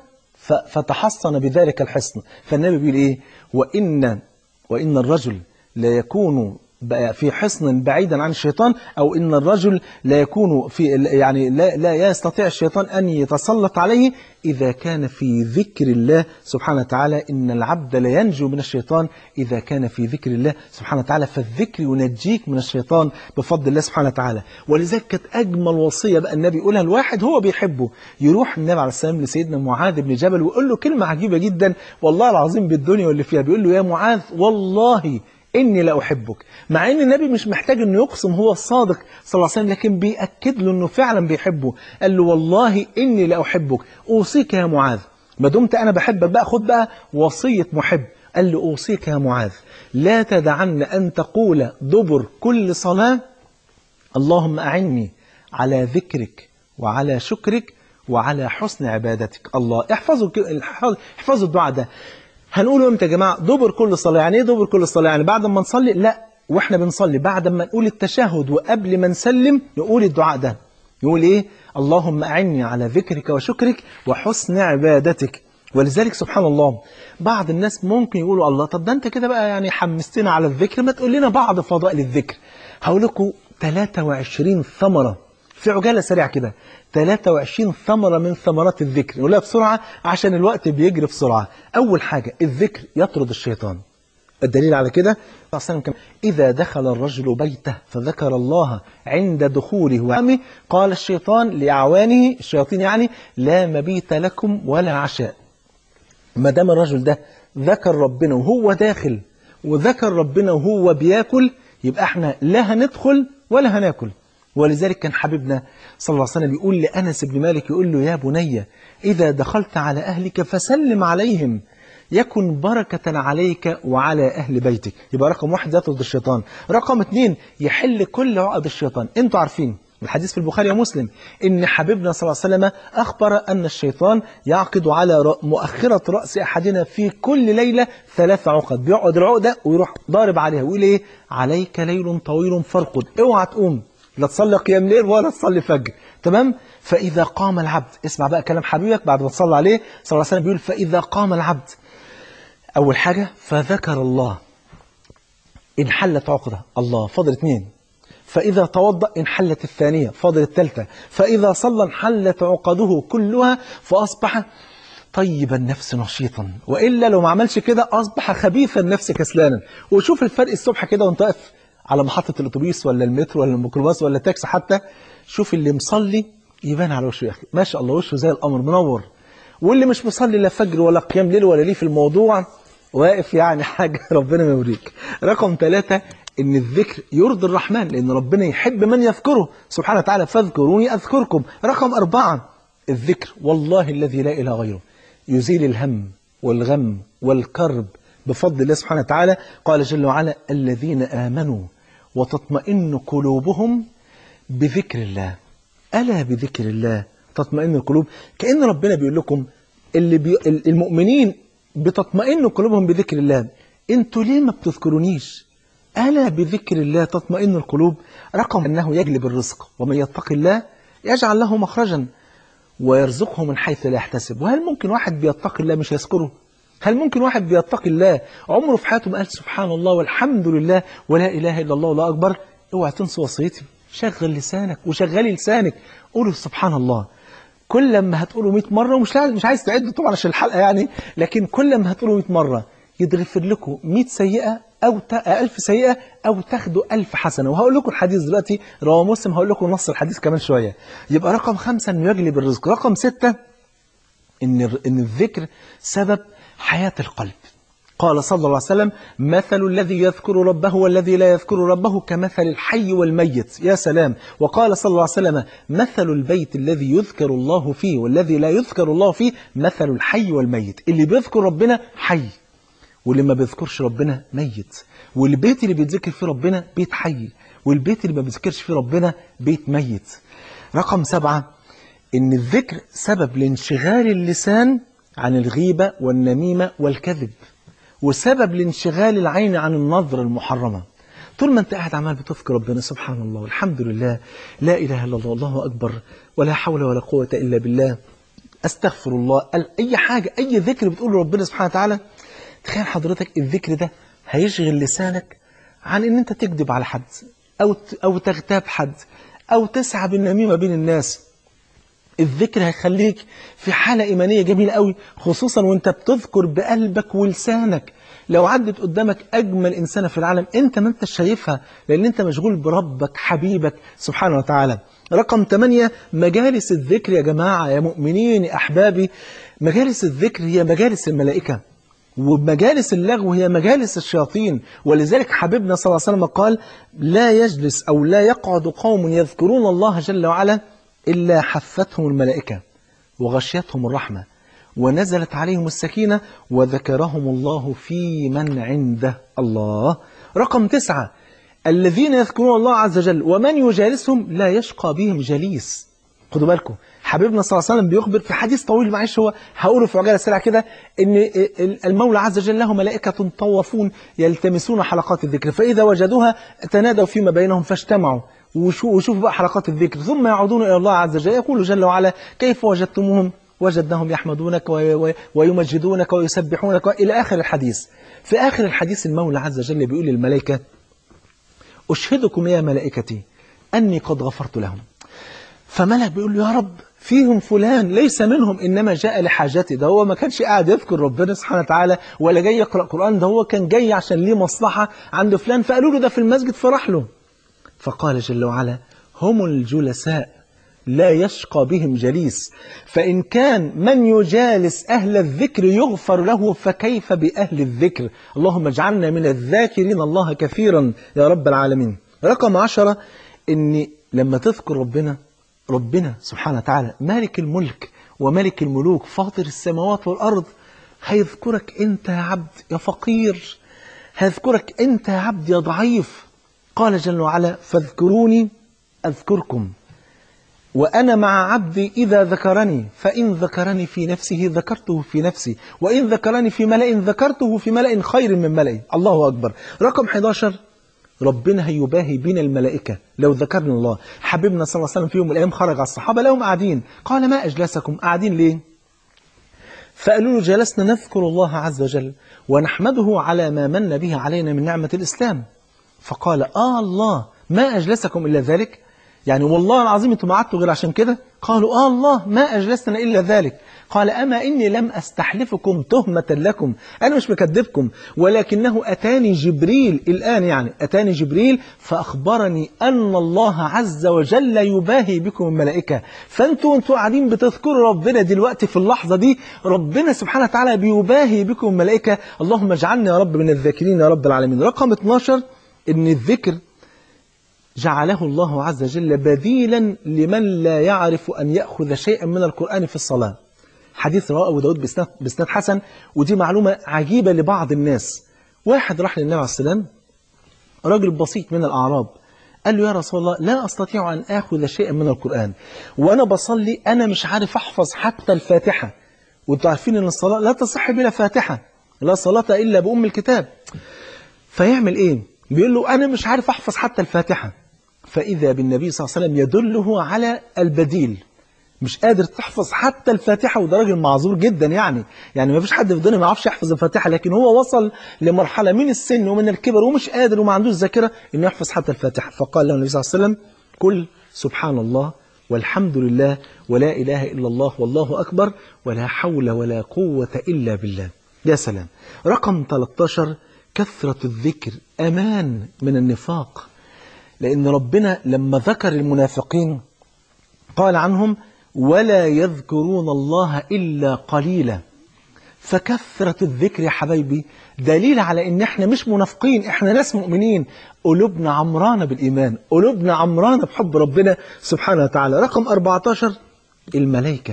فتحصن بذلك الحصن. فالنبي بيقول إيه؟ وإن وإن الرجل لا يكون في حصن بعيدا عن الشيطان، أو إن الرجل لا يكون في يعني لا, لا يستطيع الشيطان أن يتسلط عليه إذا كان في ذكر الله سبحانه وتعالى. إن العبد لا ينجو من الشيطان إذا كان في ذكر الله سبحانه وتعالى. فالذكر ينجيك من الشيطان بفضل الله سبحانه وتعالى. ولذلك كانت أجمل وصية بقى النبي يقولها الواحد هو بيحبه. يروح النبي عليه السلام لسيدنا معاذ بن جبل ويقول له كلمة عجيبة جدا والله العظيم بالدنيا واللي فيها. بيقول له: يا معاذ، والله إني لا أحبك. مع إن النبي مش محتاج إنه يقسم، هو الصادق صلى الله عليه وسلم، لكن بيأكد له إنه فعلا بيحبه. قال له: والله إني لا أحبك، أوصيك يا معاذ، ما دمت أنا بحبك بقى خد بقى وصية محب. قال له: أوصيك يا معاذ لا تدعن أن تقول دبر كل صلاة: اللهم أعني على ذكرك وعلى شكرك وعلى حسن عبادتك. الله، احفظوا احفظوا الدعاء ده. هنقوله امتى يا جماعة؟ دبر كل صلاة. يعني ايه دبر كل صلاة؟ يعني بعد ما نصلي؟ لا، واحنا بنصلي بعد ما نقول التشهد وقبل ما نسلم نقول الدعاء ده. يقول ايه؟ اللهم أعني على ذكرك وشكرك وحسن عبادتك. ولذلك سبحان الله بعض الناس ممكن يقولوا الله، طب ده انت كده بقى يعني حمستنا على الذكر، ما تقول لنا بعض فضائل الذكر. هقول لكم ثلاثة وعشرين ثمرة في عجالة سريعة كده، ثلاثة وعشرين ثمرة من ثمرات الذكر. نقولها بسرعة عشان الوقت بيجري بسرعة. أول حاجة، الذكر يطرد الشيطان. الدليل على كده إذا دخل الرجل بيته فذكر الله عند دخوله وعمه قال الشيطان لأعوانه، الشياطين يعني، لا مبيت لكم ولا عشاء. ما دام الرجل ده ذكر ربنا وهو داخل وذكر ربنا وهو بياكل، يبقى احنا لا هندخل ولا هناكل. ولذلك كان حبيبنا صلى الله عليه وسلم يقول لأنس بن مالك، يقول له يا بني إذا دخلت على أهلك فسلم عليهم يكن بركة عليك وعلى أهل بيتك. يبقى رقم واحد يطرد الشيطان. رقم اثنين يحل كل عقد الشيطان. انتوا عارفين الحديث في البخاري ومسلم إن حبيبنا صلى الله عليه وسلم أخبر أن الشيطان يعقد على مؤخرة رأس أحدنا في كل ليلة ثلاث عقد. بيقعد العقدة ويروح ضارب عليها ويقول إيه؟ عليك ليل طويل فارقد، اوعى تقوم لا تصلي قيام ليل ولا تصلي فجر. تمام؟ فإذا قام العبد، اسمع بقى كلام حبيبك بعد ما تصلي عليه صلى الله عليه وسلم، بيقول فإذا قام العبد أول حاجة فذكر الله انحلت عقدة. الله، فاضل اثنين. فإذا توضأ انحلت الثانية، فاضل الثالثة. فإذا صلى انحلت عقده كلها فأصبح طيب النفس نشيطا، وإلا لو ما عملش كده أصبح خبيث النفس كسلانا. وشوف الفرق الصبح كده وانت واقف على محطة الأتوبيس ولا المترو ولا الميكروباص ولا التاكسي حتى، شوف اللي مصلي يبان على وشه يا أخي ما شاء الله وشه زي القمر منور، واللي مش مصلي لا فجر ولا قيام ليل ولا ليه في الموضوع واقف يعني حاجة ربنا ما يوريك. رقم ثلاثة إن الذكر يرضي الرحمن، لأن ربنا يحب من يذكره سبحانه وتعالى، فاذكروني أذكركم. رقم أربعة الذكر والله الذي لا إله غيره يزيل الهم والغم والكرب بفضل الله سبحانه وتعالى. قال جل وعلا الذين آمنوا وتطمئن قلوبهم بذكر الله، ألا بذكر الله تطمئن القلوب. كأن ربنا بيقول لكم اللي بي... المؤمنين بتطمئن قلوبهم بذكر الله، انتوا ليه ما بتذكرونيش؟ ألا بذكر الله تطمئن القلوب. رقم أنه يجلب الرزق، ومن يتق الله يجعل له مخرجا ويرزقه من حيث لا يحتسب. وهل ممكن واحد بيتقي الله مش يذكره؟ هل ممكن واحد بيتقي الله عمره في حياته ما قال سبحان الله والحمد لله ولا إله إلا الله والله أكبر؟ اوعى تنسوا وصيتي، شغل لسانك وشغلي لسانك، قولوا سبحان الله. كل لما هتقولوا مئة مرة، ومش مش عايز تعد طبعا عشان الحلقة يعني، لكن كل لما هتقولوا مئة مرة يتغفر لكم مئة سيئة أو ألف سيئة أو تاخدوا ألف حسنة. وهقول لكم الحديث دلوقتي رواه مسلم، هقول لكم نص الحديث كمان شوية. يبقى رقم خمسة إنه يجلب الرزق. رقم ستة إن إن الذكر سبب حياة القلب. قال صلى الله عليه وسلم مثل الذي يذكر ربه والذي لا يذكر ربه كمثل الحي والميت. يا سلام. وقال صلى الله عليه وسلم مثل البيت الذي يذكر الله فيه والذي لا يذكر الله فيه مثل الحي والميت. اللي بيذكر ربنا حي، واللي ما بيذكرش ربنا ميت. والبيت اللي بيتذكر فيه ربنا بيت حي، والبيت اللي ما بيتذكرش فيه ربنا بيت ميت. رقم سبعة إن الذكر سبب لانشغال اللسان عن الغيبة والنميمة والكذب، وسبب لانشغال العين عن النظر المحرمة. طول ما انت قاعد عمال بتذكر ربنا سبحان الله والحمد لله لا إله إلا الله والله أكبر ولا حول ولا قوة إلا بالله أستغفر الله، أي حاجة أي ذكر بتقول ربنا سبحانه وتعالى، تخيل حضرتك الذكر ده هيشغل لسانك عن ان انت تكذب على حد او او تغتاب حد او تسعى بالنميمة بين الناس. الذكر هيخليك في حالة إيمانية جميلة قوي، خصوصا وانت بتذكر بقلبك ولسانك. لو عدت قدامك أجمل إنسانة في العالم انت ما انت شايفها، لأن انت مشغول بربك حبيبك سبحانه وتعالى. رقم ثمانية مجالس الذكر. يا جماعة يا مؤمنين يا أحبابي، مجالس الذكر هي مجالس الملائكة، ومجالس اللغو هي مجالس الشياطين. ولذلك حبيبنا صلى الله عليه وسلم قال لا يجلس أو لا يقعد قوم يذكرون الله جل وعلا إلا حفتهم الملائكة وغشيتهم الرحمة ونزلت عليهم السكينة وذكرهم الله في من عنده. الله. رقم تسعة الذين يذكرون الله عز وجل ومن يجالسهم لا يشقى بهم جليس. خدوا بالكم، حبيبنا صلى الله عليه وسلم بيخبر في حديث طويل، معلش هو هقوله في عجالة سريعة كده، ان المولى عز وجل له ملائكة طوافون يلتمسون حلقات الذكر، فإذا وجدوها تنادوا فيما بينهم فاجتمعوا وشوفوا بقى حلقات الذكر، ثم يعودون إلى الله عز وجل يقول جل وعلا كيف وجدتموهم؟ وجدناهم يحمدونك ويمجدونك ويسبحونك إلى آخر الحديث. في آخر الحديث المولى عز وجل بيقول للملائكة أشهدكم يا ملائكتي أني قد غفرت لهم. فملك بيقول له يا رب فيهم فلان ليس منهم إنما جاء لحاجتي، ده هو ما كانش قاعد يذكر ربنا سبحانه وتعالى ولا جاي يقرأ قرآن، ده هو كان جاي عشان ليه مصلحة عند فلان، فقالوا له ده في المسجد فراح له. فقال جل وعلا هم الجلساء لا يشقى بهم جليس، فإن كان من يجالس أهل الذكر يغفر له فكيف بأهل الذكر. اللهم اجعلنا من الذاكرين الله كثيرا يا رب العالمين. رقم عشرة، إن لما تذكر ربنا، ربنا سبحانه وتعالى مالك الملك وملك الملوك فاطر السماوات والأرض، هيذكرك أنت يا عبد يا فقير، هيذكرك أنت يا عبد يا ضعيف. قال جل وعلا فاذكروني أذكركم وأنا مع عبدي إذا ذكرني، فإن ذكرني في نفسه ذكرته في نفسي، وإن ذكرني في ملأ ذكرته في ملأ خير من ملأ. الله أكبر. رقم حداشر، ربنا هيباهي بين الملائكة لو ذكرنا الله. حبيبنا صلى الله عليه وسلم في يوم من الأيام خرج على الصحابة لهم قاعدين، قال ما أجلسكم، قاعدين ليه؟ فقالوا له جلسنا نذكر الله عز وجل ونحمده على ما من به علينا من نعمة الإسلام. فقال آه الله ما أجلسكم إلا ذلك، يعني والله العظيم انتم ما قعدتوا غير عشان كده؟ قالوا آه الله ما أجلسنا إلا ذلك. قال أما إني لم أستحلفكم تهمة لكم، أنا مش مكذبكم، ولكنه أتاني جبريل الآن، يعني أتاني جبريل فأخبرني أن الله عز وجل يباهي بكم الملائكة، فأنتوا أنتوا قاعدين بتذكروا ربنا دلوقتي في اللحظة دي، ربنا سبحانه وتعالى بيباهي بكم الملائكة. اللهم اجعلنا يا رب من الذاكرين يا رب العالمين. رقم اتناشر، إن الذكر جعله الله عز وجل بديلا لمن لا يعرف أن يأخذ شيئا من القرآن في الصلاة. حديث رواه أبو داود بإسناد حسن، ودي معلومة عجيبة لبعض الناس. واحد راح للنبي عليه السلام، راجل بسيط من الأعراب، قال له يا رسول الله لا أستطيع أن آخذ شيئا من القرآن، وأنا بصلي أنا مش عارف أحفظ حتى الفاتحة، وانتوا عارفين أن الصلاة لا تصح بلا فاتحة، لا صلاة إلا بأم الكتاب. فيعمل إيه؟ بيقول له أنا مش عارف أحفظ حتى الفاتحة. فإذا بالنبي صلى الله عليه وسلم يدله على البديل، مش قادر تحفظ حتى الفاتحة، وده راجل معذور جدا، يعني يعني ما فيش حد في الدنيا ما يعرفش يحفظ الفاتحة، لكن هو وصل لمرحلة من السن ومن الكبر ومش قادر وما عندوش ذاكرة إنه يحفظ حتى الفاتحة. فقال له النبي صلى الله عليه وسلم قل سبحان الله والحمد لله ولا إله إلا الله والله أكبر ولا حول ولا قوة إلا بالله. يا سلام. رقم ثلاثة عشر، كثرة الذكر أمان من النفاق، لأن ربنا لما ذكر المنافقين قال عنهم ولا يذكرون الله إلا قليلا. فكثرة الذكر يا حبايبي دليل على إن إحنا مش منافقين، إحنا ناس مؤمنين، قلوبنا عمرانة بالإيمان، قلوبنا عمرانة بحب ربنا سبحانه وتعالى. رقم أربعة عشر، الملائكة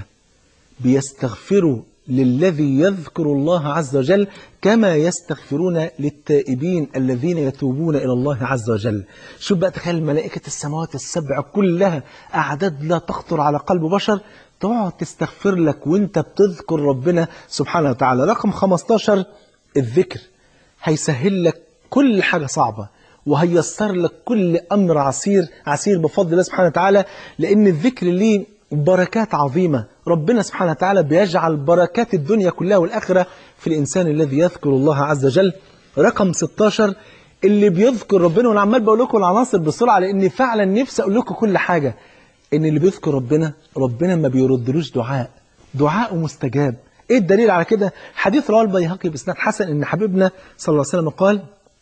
بيستغفروا للذي يذكر الله عز وجل كما يستغفرون للتائبين الذين يتوبون إلى الله عز وجل. شوف بقى، تخيل ملائكة السماوات السبع كلها أعداد لا تخطر على قلب بشر تقعد تستغفر لك وانت بتذكر ربنا سبحانه وتعالى. رقم خمسة عشر، الذكر هيسهل لك كل حاجة صعبة وهيسر لك كل أمر عسير عسير بفضل الله سبحانه وتعالى، لأن الذكر ليه بركات عظيمة. ربنا سبحانه وتعالى بيجعل بركات الدنيا كلها والآخرة في الإنسان الذي يذكر الله عز وجل. رقم ستة عشر، اللي بيذكر ربنا، وانا عمال بقول لكم العناصر بسرعة لأني فعلا نفسي أقول لكم كل حاجة، إن اللي بيذكر ربنا ربنا ما بيردلوش دعاء، دعاءه مستجاب. إيه الدليل على كده؟ حديث رواه البيهقي بإسناد حسن إن حبيبنا صلى الله عليه وسلم قال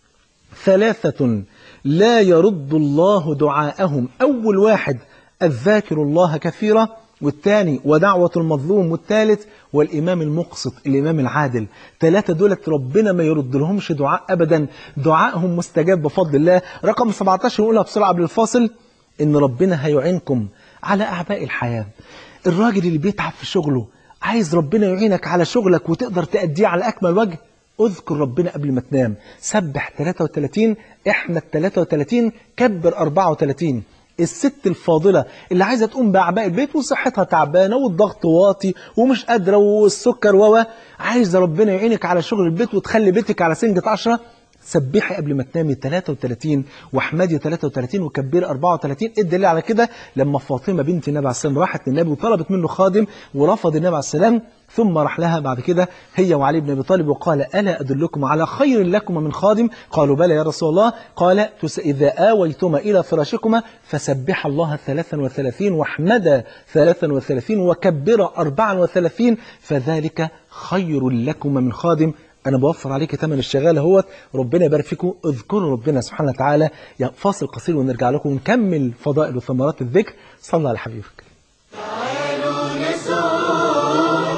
ثلاثة لا يرد الله دعاءهم، أول واحد الذاكر الله كثيرا، والثاني ودعوة المظلوم، والثالث والإمام المقسط الإمام العادل. ثلاثة دولت ربنا ما يرد لهمش دعاء أبدا، دعائهم مستجاب بفضل الله. رقم سبعة عشر نقولها بسرعة قبل الفاصل، إن ربنا هيعينكم على أعباء الحياة. الراجل اللي بيتعب في شغله عايز ربنا يعينك على شغلك وتقدر تأديه على أكمل وجه، اذكر ربنا قبل ما تنام، سبح ثلاثة وثلاثين، احمد ثلاثة وثلاثين، كبر أربعة وثلاثين. الست الفاضلة اللي عايزة تقوم بأعباء البيت وصحتها تعبانة والضغط واطي ومش قادرة والسكر ووا، عايزة ربنا يعينك على شغل البيت وتخلي بيتك على سنجة عشرة، سبحي قبل ما تنامي ثلاثة وثلاثين واحمدي ثلاثة وثلاثين وكبري أربعة وثلاثين. إيه الدليل على كده؟ لما فاطمة بنت النبي عليه السلام راحت للنبي وطلبت منه خادم ورفض النبي عليه السلام، ثم راح لها بعد كده هي وعلي بن أبي طالب وقال ألا أدلكم على خير لكم من خادم؟ قالوا بلى يا رسول الله. قال إذا آويتما إلى فراشكما فسبح الله ثلاثا وثلاثين واحمدا ثلاثا وثلاثين وكبر أربعا وثلاثين فذلك خير لكم من خادم. أنا بوفر عليك ثمن الشغال اهوت، ربنا يبارك فيكم. اذكروا ربنا سبحانه وتعالى. يعني فاصل قصير ونرجع لكم ونكمل فضائل وثمرات الذكر. صلى على حبيبك. تعالوا نزور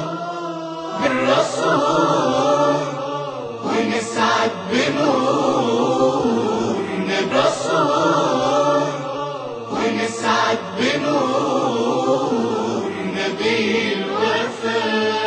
بالرسول ونسعد بنور الرسول ونسعد بنور نبي الوفاء.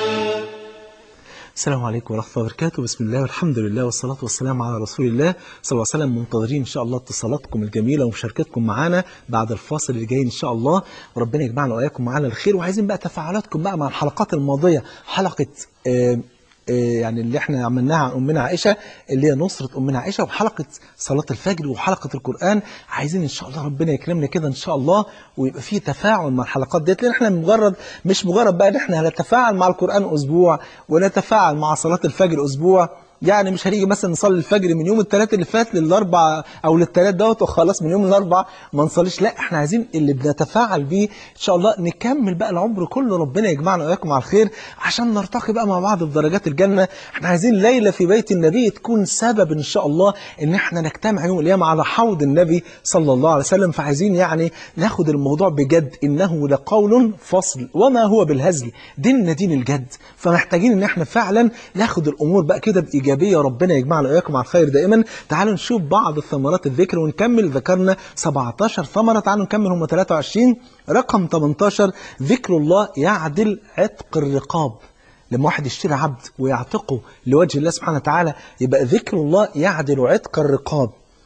السلام عليكم ورحمة الله وبركاته. بسم الله والحمد لله والصلاة والسلام على رسول الله صلى الله عليه وسلم. منتظرين إن شاء الله اتصالاتكم الجميلة ومشاركتكم معانا بعد الفاصل اللي جاي إن شاء الله، وربنا يجمعنا وإياكم معانا الخير. وعايزين بقى تفاعلاتكم بقى مع الحلقات الماضية، حلقة آه يعني اللي احنا عملناها عن أمنا عائشة اللي هي نصرة أمنا عائشة، وحلقة صلاة الفجر وحلقة القرآن. عايزين إن شاء الله ربنا يكرمنا كده إن شاء الله ويبقى فيه تفاعل مع الحلقات ديت، لأن احنا مجرد مش مجرد بقى إن احنا هنتفاعل مع القرآن أسبوع ونتفاعل مع صلاة الفجر أسبوع. يعني مش هنيجي مثلا نصلي الفجر من يوم الثلاث اللي فات للاربع او للثلاث دوت وخلاص من يوم الاربع ما نصليش، لا احنا عايزين اللي بنتفاعل بيه ان شاء الله نكمل بقى العمر كله. ربنا يجمعنا واياكم على الخير عشان نرتقي بقى مع بعض في درجات الجنه. احنا عايزين ليله في بيت النبي تكون سبب ان شاء الله ان احنا نجتمع يوم القيامه على حوض النبي صلى الله عليه وسلم. فعايزين يعني ناخد الموضوع بجد، انه لقول فصل وما هو بالهزل، ديننا دين الجد. فمحتاجين ان احنا فعلا ناخد الامور بقى كده بايجابيه. ربنا يجمعنا واياكم على الخير دائما. تعالوا نشوف بعض ثمرات الذكر ونكمل. ذكرنا سبعتاشر ثمره، تعالوا نكمل هم ثلاثة وعشرين. رقم ثمانية عشر ذكر الله يعدل عتق الرقاب. لما واحد يشتري عبد ويعتقه لوجه الله سبحانه وتعالى يبقى ذكر الله يعدل عتق الرقاب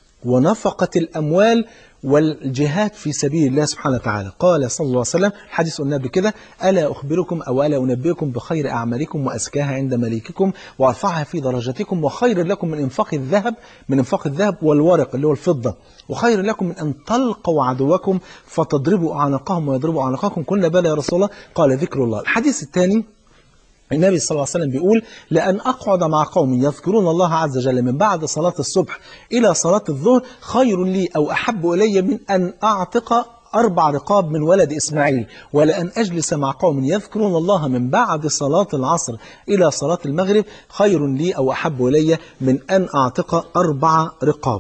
ونفقة الأموال والجهاد في سبيل الله سبحانه وتعالى. قال صلى الله عليه وسلم، حديث قلنا قبل كده، ألا أخبركم أو ألا أنبئكم بخير أعمالكم وأزكاها عند مليككم وأرفعها في درجاتكم وخير لكم من إنفاق الذهب من إنفاق الذهب والورق اللي هو الفضة، وخير لكم من أن تلقوا عدوكم فتضربوا أعناقهم ويضربوا أعناقكم. قلنا بلى يا رسول الله. قال ذكر الله. الحديث الثاني، النبي صلى الله عليه وسلم بيقول لأن أقعد مع قوم يذكرون الله عز وجل من بعد صلاة الصبح إلى صلاة الظهر خير لي أو أحب إلي من أن أعتق أربع رقاب من ولد إسماعيل، ولأن أجلس مع قوم يذكرون الله من بعد صلاة العصر إلى صلاة المغرب خير لي أو أحب إلي من أن أعتق أربع رقاب.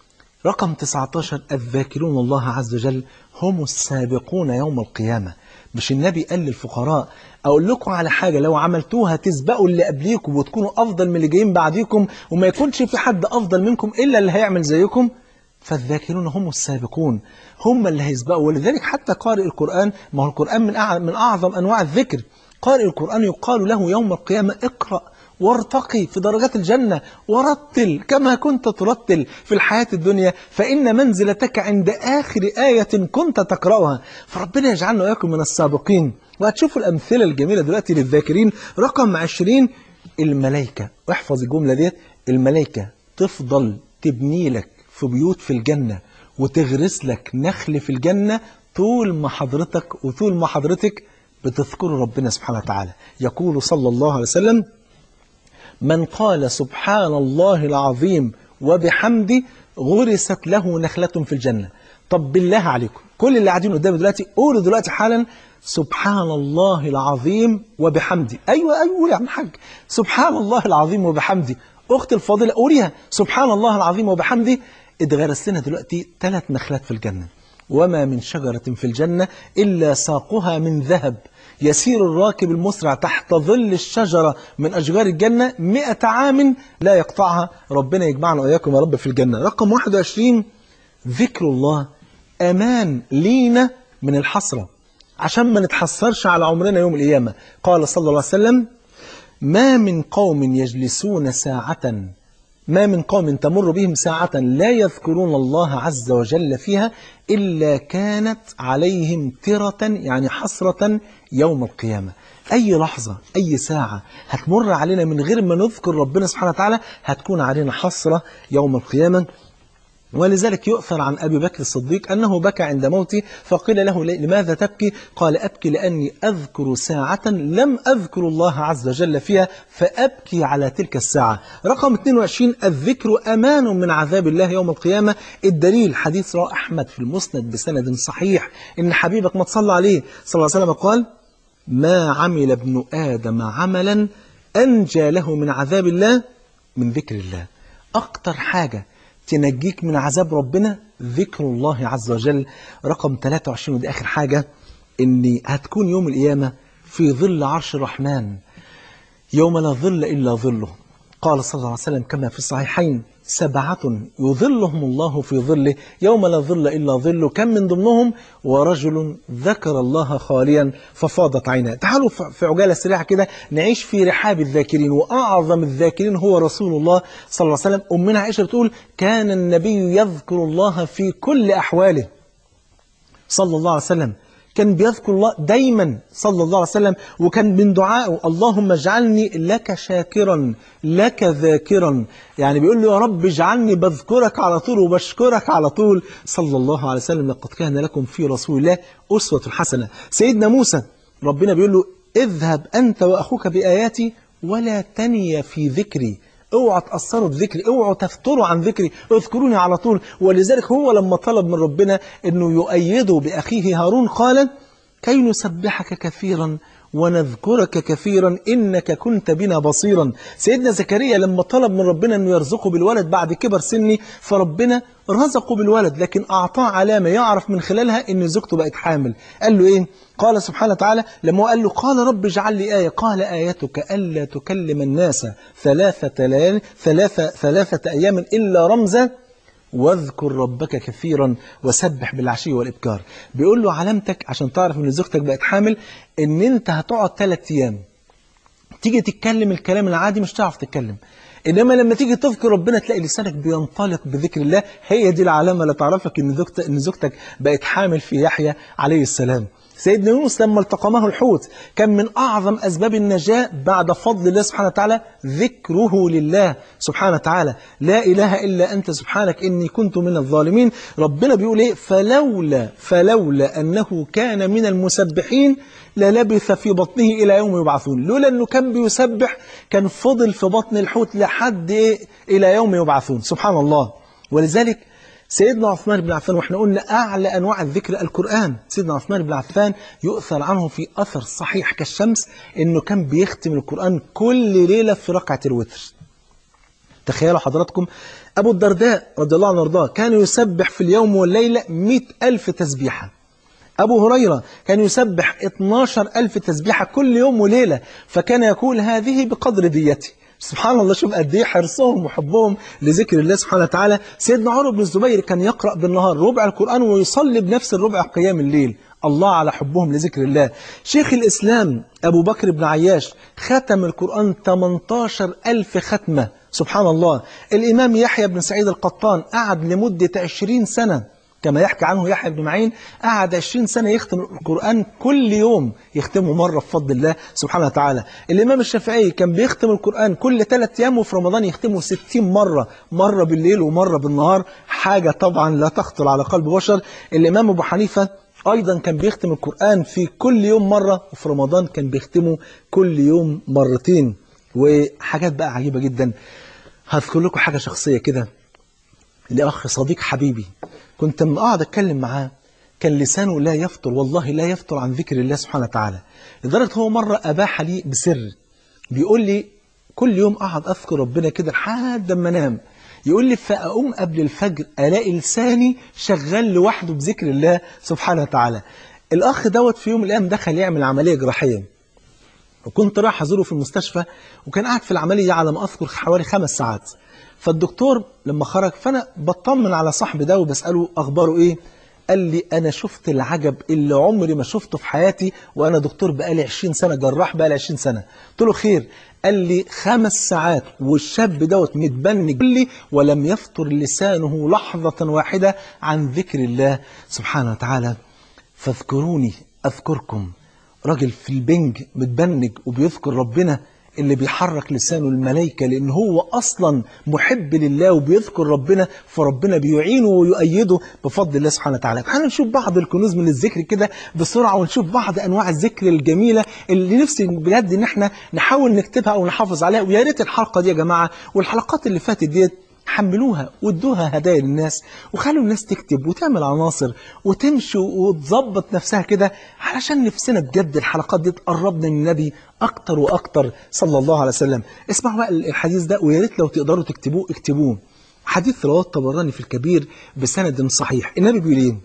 رقم تسعة عشر الذاكرون الله عز وجل هم السابقون يوم القيامة. مش النبي قال للفقراء أقول لكم على حاجة لو عملتوها تسبقوا اللي قبليكم وتكونوا أفضل من اللي جايين بعديكم وما يكونش في حد أفضل منكم إلا اللي هيعمل زيكم؟ فالذاكرون هم السابقون، هم اللي هيسبقوا. ولذلك حتى قارئ القرآن، ما هو القرآن من من أعظم أنواع الذكر. قارئ القرآن يقال له يوم القيامة اقرأ وارتقي في درجات الجنة ورتل كما كنت ترتل في الحياة الدنيا، فإن منزلتك عند آخر آية كنت تقرأها. فربنا يجعلنا وإياكم من السابقين. وهتشوفوا الأمثلة الجميلة دلوقتي للذاكرين. رقم عشرين الملائكة. واحفظ الجملة ديت، الملائكة تفضل تبني لك في بيوت في الجنة وتغرس لك نخل في الجنة طول ما حضرتك وطول ما حضرتك بتذكر ربنا سبحانه وتعالى. يقول صلى الله عليه وسلم من قال سبحان الله العظيم وبحمده غرست له نخلة في الجنة. طب بالله عليكم كل اللي قاعدين قدامي دلوقتي قولوا دلوقتي حالا سبحان الله العظيم وبحمده. أيوة أيوة يا عم حاج، سبحان الله العظيم وبحمده. أخت الفاضلة قوليها سبحان الله العظيم وبحمده. اتغرس لنا دلوقتي ثلاث نخلات في الجنة. وما من شجرة في الجنة إلا ساقها من ذهب يسير الراكب المسرع تحت ظل الشجرة من أشجار الجنة مئة عام لا يقطعها. ربنا يجمعنا وإياكم يا رب في الجنة. رقم واحد وعشرين ذكر الله أمان لينا من الحسرة عشان ما نتحسرش على عمرنا يوم القيامة. قال صلى الله عليه وسلم ما من قوم يجلسون ساعة ما من قوم تمر بهم ساعة لا يذكرون الله عز وجل فيها إلا كانت عليهم ترة، يعني حسرة يوم القيامة. أي لحظة أي ساعة هتمر علينا من غير ما نذكر ربنا سبحانه وتعالى هتكون علينا حسرة يوم القيامة. ولذلك يؤثر عن أبي بكر الصديق أنه بكى عند موته، فقيل له لماذا تبكي؟ قال أبكي لأني أذكر ساعة لم أذكر الله عز وجل فيها فأبكي على تلك الساعة. رقم اثنين وعشرين، الذكر أمان من عذاب الله يوم القيامة. الدليل حديث رواه أحمد في المسند بسند صحيح إن حبيبك ما تصلى عليه صلى الله عليه وسلم قال: ما عمل ابن آدم عملا أنجى له من عذاب الله من ذكر الله. أكتر حاجة تنجيك من عذاب ربنا ذكر الله عز وجل. رقم ثلاثة وعشرين ودي آخر حاجة، إن هتكون يوم القيامة في ظل عرش الرحمن يوم لا ظل إلا ظله. قال صلى الله عليه وسلم كما في الصحيحين: سبعة يظلهم الله في ظله يوم لا ظل إلا ظله، كم من ضمنهم ورجل ذكر الله خاليا ففاضت عيناه. تعالوا في عجالة سريعة كده نعيش في رحاب الذاكرين، وأعظم الذاكرين هو رسول الله صلى الله عليه وسلم. أمنا عائشة بتقول: كان النبي يذكر الله في كل أحواله صلى الله عليه وسلم، كان بيذكر الله دايما صلى الله عليه وسلم، وكان من دعائه: اللهم اجعلني لك شاكرا لك ذاكرا، يعني بيقول له يا رب اجعلني بذكرك على طول وبشكرك على طول صلى الله عليه وسلم. لقد كان لكم في رسول الله أسوة حسنة. سيدنا موسى ربنا بيقول له: اذهب أنت وأخوك بآياتي ولا تني في ذكري، اوعوا تأثروا بذكري، اوعوا تفتروا عن ذكري، اذكروني على طول. ولذلك هو لما طلب من ربنا انه يؤيده بأخيه هارون قال: كي نسبحك كثيرا ونذكرك كثيرا إنك كنت بنا بصيرا. سيدنا زكريا لما طلب من ربنا انه يرزقه بالولد بعد كبر سني، فربنا رزقه بالولد، لكن أعطاه علامة يعرف من خلالها ان زوجته بقت حامل. قال له ايه؟ قال سبحانه وتعالى لما قال له: قال رب اجعل لي آية، قال: آيتك ألا تكلم الناس ثلاثة ليال ثلاثة ثلاثة أيام إلا رمزا واذكر ربك كثيرا وسبح بالعشي والإبكار. بيقول له علامتك عشان تعرف ان زوجتك بقت حامل ان انت هتقعد ثلاث ايام تيجي تتكلم الكلام العادي مش تعرف تتكلم، انما لما تيجي تذكر ربنا تلاقي لسانك بينطلق بذكر الله. هي دي العلامة اللي تعرفك ان زوجتك ان زوجتك بقت حامل في يحيى عليه السلام. سيدنا يونس لما التقمه الحوت كان من أعظم أسباب النجاة بعد فضل الله سبحانه وتعالى ذكره لله سبحانه وتعالى: لا إله إلا أنت سبحانك إني كنت من الظالمين. ربنا بيقول إيه؟ فلولا فلولا أنه كان من المسبحين للبث في بطنه إلى يوم يبعثون. لولا أنه كان بيسبح كان فضل في بطن الحوت لحد إيه؟ إلى يوم يبعثون. سبحان الله. ولذلك سيدنا عثمان بن عفان، واحنا قلنا أعلى أنواع الذكر القرآن، سيدنا عثمان بن عفان يؤثر عنه في أثر صحيح كالشمس إنه كان بيختم القرآن كل ليلة في ركعة الوتر. تخيلوا حضراتكم أبو الدرداء رضي الله عنه وارضاه كان يسبح في اليوم والليلة مئة ألف تسبيحة. أبو هريرة كان يسبح اثناشر ألف تسبيحة كل يوم وليلة، فكان يقول: هذه بقدر ديتي. سبحان الله، شوف قد ايه حرصهم وحبهم لذكر الله سبحانه وتعالى. سيدنا عمر بن الزبير كان يقرأ بالنهار ربع القرآن ويصلي بنفس الربع قيام الليل. الله على حبهم لذكر الله. شيخ الإسلام أبو بكر بن عياش ختم القرآن ثمانية عشر ألف ختمة. سبحان الله. الإمام يحيى بن سعيد القطان قعد لمدة عشرين سنة كما يحكي عنه يحيى بن معين، قعد عشرين سنة يختم القرآن كل يوم، يختمه مرة بفضل الله سبحانه وتعالى. الإمام الشافعي كان بيختم القرآن كل ثلاث أيام، وفي رمضان يختمه ستين مرة، مرة بالليل ومرة بالنهار، حاجة طبعا لا تخطر على قلب بشر. الإمام أبو حنيفة أيضا كان بيختم القرآن في كل يوم مرة، وفي رمضان كان بيختمه كل يوم مرتين. وحاجات بقى عجيبة جدا. هذكر لكم حاجة شخصية كده لأخ صديق حبيبي، كنت لما أقعد أتكلم معاه كان لسانه لا يفطر، والله لا يفطر عن ذكر الله سبحانه وتعالى، لدرجة هو مرة أباح لي بسر، بيقول لي كل يوم أقعد أذكر ربنا كده لحد ما أنام، يقول لي فأقوم قبل الفجر ألاقي لساني شغال لوحده بذكر الله سبحانه وتعالى. الأخ دوت في يوم من الأيام دخل يعمل عملية جراحية، وكنت رايح أزوره في المستشفى، وكان قاعد في العملية على ما أذكر حوالي خمس ساعات. فالدكتور لما خرج فأنا بطمن على صاحبي ده وبسأله أخباره إيه، قال لي أنا شفت العجب اللي عمري ما شفته في حياتي، وأنا دكتور بقالي عشرين سنة، جراح بقالي عشرين سنة. قلت له خير؟ قال لي خمس ساعات والشاب دوت متبنج لي ولم يفطر لسانه لحظة واحدة عن ذكر الله سبحانه وتعالى. فاذكروني أذكركم. راجل في البنج متبنج وبيذكر ربنا اللي بيحرك لسانه الملائكة، لأن هو أصلا محب لله وبيذكر ربنا، فربنا بيعينه ويؤيده بفضل الله سبحانه وتعالى. خلينا نشوف بعض الكنوز من الذكر كده بسرعة، ونشوف بعض أنواع الذكر الجميلة اللي نفسي بجد إن احنا نحاول نكتبها أو نحافظ عليها. ويا ريت الحلقة دي يا جماعة والحلقات اللي فاتت ديت حملوها وادوها هدايا للناس، وخلوا الناس تكتب وتعمل عناصر وتمشي وتظبط نفسها كده، علشان نفسنا بجد الحلقات دي تقربنا من النبي أكتر وأكتر صلى الله عليه وسلم. اسمعوا بقى الحديث ده، ويا ريت لو تقدروا تكتبوه اكتبوه. حديث رواه الطبراني في الكبير بسند صحيح. النبي بيقول ايه؟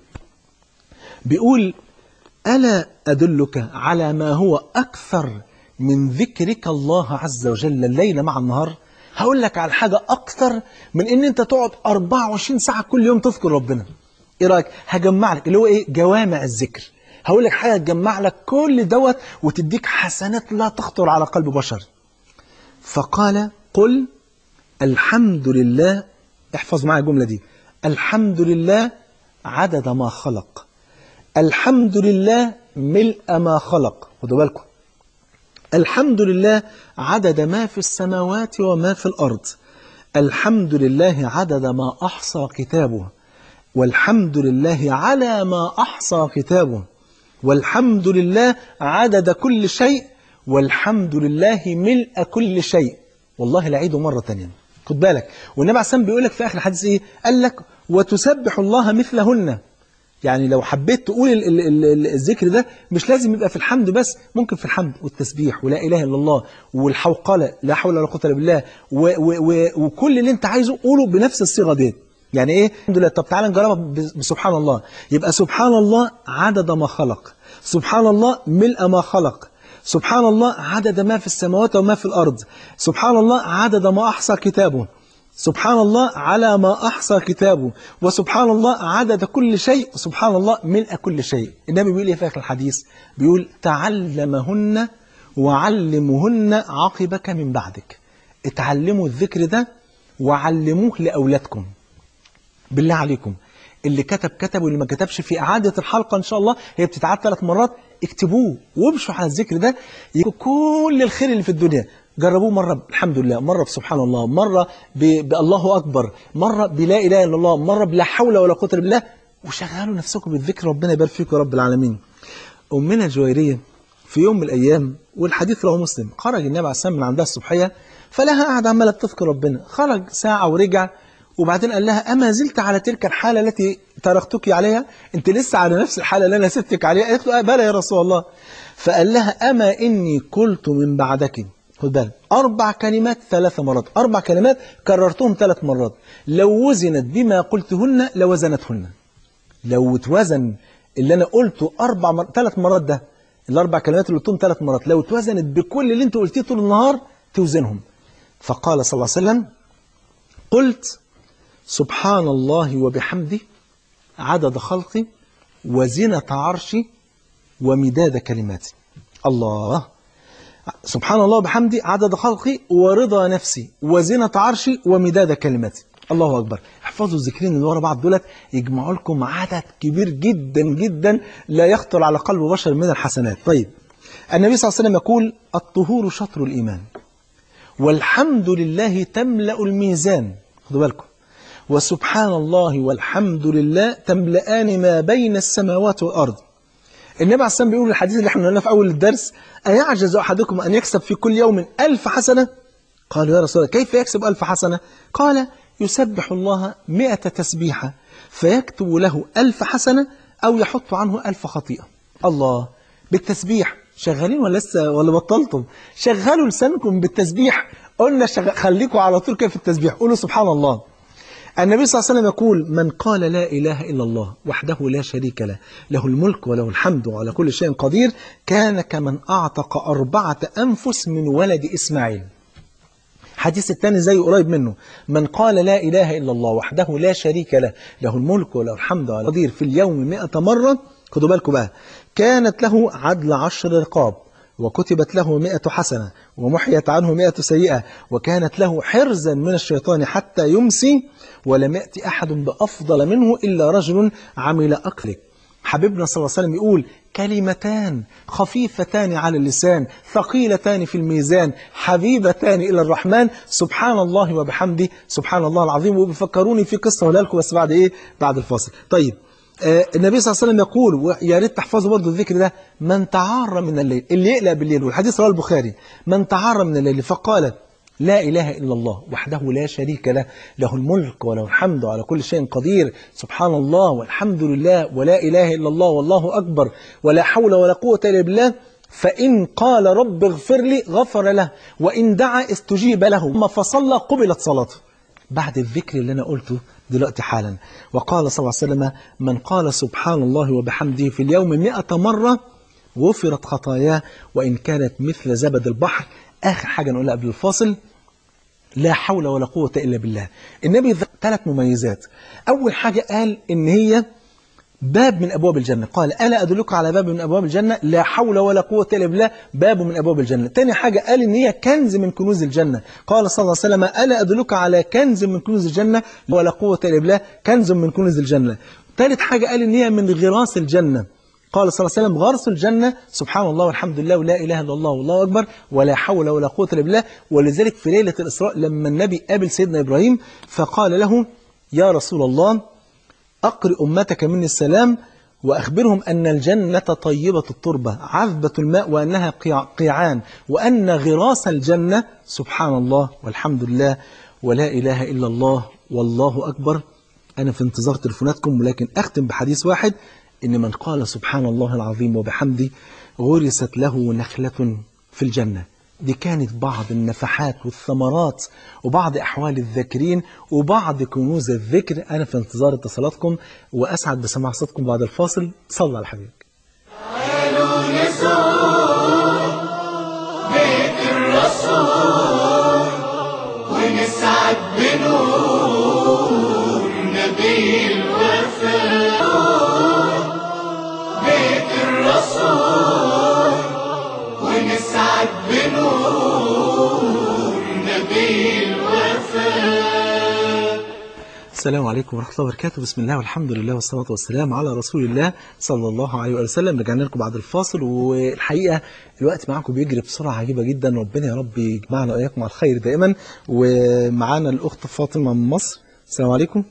بيقول: ألا أدلك على ما هو أكثر من ذكرك الله عز وجل الليل مع النهار؟ هقول لك على حاجة أكثر من إن أنت تقعد أربعة وعشرين ساعة كل يوم تذكر ربنا. إيه رأيك؟ هجمع لك اللي هو إيه؟ جوامع الذكر. هقول لك حاجة تجمع لك كل دوت وتديك حسنات لا تخطر على قلب بشر. فقال: قل الحمد لله. احفظ معايا الجملة دي: الحمد لله عدد ما خلق، الحمد لله ملء ما خلق. خدوا بالكم، الحمد لله عدد ما في السماوات وما في الأرض، الحمد لله عدد ما أحصى كتابه، والحمد لله على ما أحصى كتابه، والحمد لله عدد كل شيء، والحمد لله ملء كل شيء. والله لعيده مرة تانية، خد بالك. والنبي عليه السلام بيقول لك في آخر الحديث إيه؟ قال لك: وتسبح الله مثلهن. يعني لو حبيت تقول ال ال ال الذكر ده مش لازم يبقى في الحمد بس، ممكن في الحمد والتسبيح ولا إله إلا الله والحوقلة لا حول ولا قوة إلا بالله و و و وكل اللي أنت عايزه قوله بنفس الصيغة دي. يعني إيه؟ الحمد لله. طب تعالى نجربها بسبحان الله. يبقى سبحان الله عدد ما خلق، سبحان الله ملء ما خلق، سبحان الله عدد ما في السماوات وما في الأرض، سبحان الله عدد ما أحصى كتابه، سبحان الله على ما أحصى كتابه، وسبحان الله عدد كل شيء، وسبحان الله ملء كل شيء. النبي بيقول إيه في آخر الحديث؟ بيقول: تعلمهن وعلمهن عقبك من بعدك. اتعلموا الذكر ده وعلموه لأولادكم. بالله عليكم، اللي كتب كتب واللي ما كتبش، في إعادة الحلقة إن شاء الله هي بتتعاد ثلاث مرات، اكتبوه وامشوا على الذكر ده يكون كل الخير اللي في الدنيا. جربوه مرة الحمد لله، مرة بسبحان الله، مرة بالله أكبر، مرة بلا إله إلا الله، مرة بلا حول ولا قوة إلا بالله، وشغلوا نفسكم بالذكر. ربنا يبارك فيكم يا رب العالمين. أمنا الجويرية في يوم من الأيام، والحديث رواه مسلم، خرج النبي عليه السلام من عندها الصبحية، فلها قاعدة عمالة تذكر ربنا. خرج ساعة ورجع، وبعدين قال لها: أما زلت على تلك الحالة التي تركتك عليها؟ أنت لسه على نفس الحالة اللي أنا سبتك عليها؟ قالت له: بلى يا رسول الله. فقال لها: أما إني قلت من بعدك، خد بالك، أربع كلمات ثلاث مرات، أربع كلمات كررتهم ثلاث مرات، لو وزنت بما قلتهن لوزنتهن. لو اتوزن اللي أنا قلته أربع مر... ثلاث مرات ده، الأربع كلمات اللي قلتهم ثلاث مرات، لو اتوزنت بكل اللي أنت قلتيه طول النهار توزنهم. فقال صلى الله عليه وسلم: قلت سبحان الله وبحمده عدد خلقي وزنة عرشي ومداد كلماتي. الله، سبحان الله وبحمده عدد خلقي ورضا نفسي وزنة عرشي ومداد كلماتي. الله أكبر. احفظوا الذكرين اللي ورا بعض دولت يجمعوا لكم عدد كبير جدا جدا لا يخطر على قلب بشر من الحسنات. طيب، النبي صلى الله عليه وسلم يقول: الطهور شطر الإيمان، والحمد لله تملأ الميزان. خدوا بالكم. وسبحان الله والحمد لله تملأان ما بين السماوات والأرض. النبي عليه الصلاة والسلام بيقول الحديث اللي احنا قلناه في أول الدرس: أيعجز أحدكم أن يكسب في كل يوم ألف حسنة؟ قالوا: يا رسول الله كيف يكسب ألف حسنة؟ قال: يسبح الله مئة تسبيحة فيكتب له ألف حسنة أو يحط عنه ألف خطيئة. الله، بالتسبيح شغالين ولا لسه ولا بطلتم؟ شغلوا لسانكم بالتسبيح. قلنا شغ... خليكوا على طول كده في التسبيح، قولوا سبحان الله. النبي صلى الله عليه وسلم يقول: من قال لا إله إلا الله وحده لا شريك له، له الملك وله الحمد وعلى كل شيء قدير، كان كمن أعتق أربعة أنفس من ولد إسماعيل. حديث الثاني زي قريب منه: من قال لا إله إلا الله وحده لا شريك له، له الملك وله الحمد وعلى قدير في اليوم مئة مرة، خدوا بالكم بقى، كانت له عدل عشر رقاب وكتبت له مئة حسنة ومحيت عنه مئة سيئة وكانت له حرزا من الشيطان حتى يمسي ولم يأتي أحد بأفضل منه إلا رجل عمل أكلك. حبيبنا صلى الله عليه وسلم يقول كلمتان خفيفتان على اللسان ثقيلتان في الميزان حبيبتان إلى الرحمن سبحان الله وبحمده سبحان الله العظيم. وبيفكروني في قصة هقولها لكم بس بعد إيه؟ بعد الفاصل. طيب آه النبي صلى الله عليه وسلم يقول ويا ريت تحفظوا برضه الذكر ده من تعار من الليل اللي يقلق بالليل والحديث رواه البخاري من تعار من الليل فقال لا إله إلا الله وحده لا شريك له له الملك وله الحمد على كل شيء قدير سبحان الله والحمد لله ولا إله إلا الله والله أكبر ولا حول ولا قوة إلا بالله فإن قال رب اغفر لي غفر له وإن دعا استجيب له ثم فصلى قبلت صلاته. بعد الذكر اللي أنا قلته دلوقتي حالا وقال صلى الله عليه وسلم من قال سبحان الله وبحمده في اليوم مئة مرة غفرت خطاياه وإن كانت مثل زبد البحر. آخر حاجة نقولها قبل الفاصل لا حول ولا قوة إلا بالله. النبي ذكر ثلاث مميزات. أول حاجة قال إن هي باب من أبواب الجنة قال ألا أدلك على باب من أبواب الجنة لا حول ولا قوة إلا بالله باب من أبواب الجنة. تاني حاجة قال إن هي كنز من كنوز الجنة قال صلى الله عليه وسلم ألا أدلك على كنز من كنوز الجنة ولا قوة إلا بالله كنز من كنوز الجنة. ثالث حاجة قال إن هي من غراس الجنة قال صلى الله عليه وسلم غرس الجنة سبحان الله والحمد لله ولا إله إلا الله والله أكبر ولا حول ولا قوة إلا بالله. ولذلك في ليلة الإسراء لما النبي قابل سيدنا إبراهيم فقال له يا رسول الله أقرئ أمتك مني السلام وأخبرهم أن الجنة طيبة التربة عذبة الماء وأنها قيعان وأن غراس الجنة سبحان الله والحمد لله ولا إله إلا الله والله أكبر. أنا في انتظار تلفوناتكم ولكن أختم بحديث واحد إن من قال سبحان الله العظيم وبحمده غرست له نخلة في الجنة. دي كانت بعض النفحات والثمرات وبعض أحوال الذاكرين وبعض كنوز الذكر. أنا في انتظار اتصالاتكم وأسعد بسماع صوتكم بعد الفاصل. صلى على حبيبك. تعالوا نزور بيت الرسول ونسعد بنور نبي الوفاء بيت الرسول ونسعد بنور نبي الوفاء. السلام عليكم ورحمة الله وبركاته. بسم الله والحمد لله والصلاة والسلام على رسول الله صلى الله عليه وسلم. رجعنا لكم بعد الفاصل والحقيقة الوقت معاكم بيجري بسرعة عجيبة جدا. ربنا يا رب يجمعنا وإياكم على الخير دائما. ومعانا الأخت فاطمة من مصر. السلام عليكم.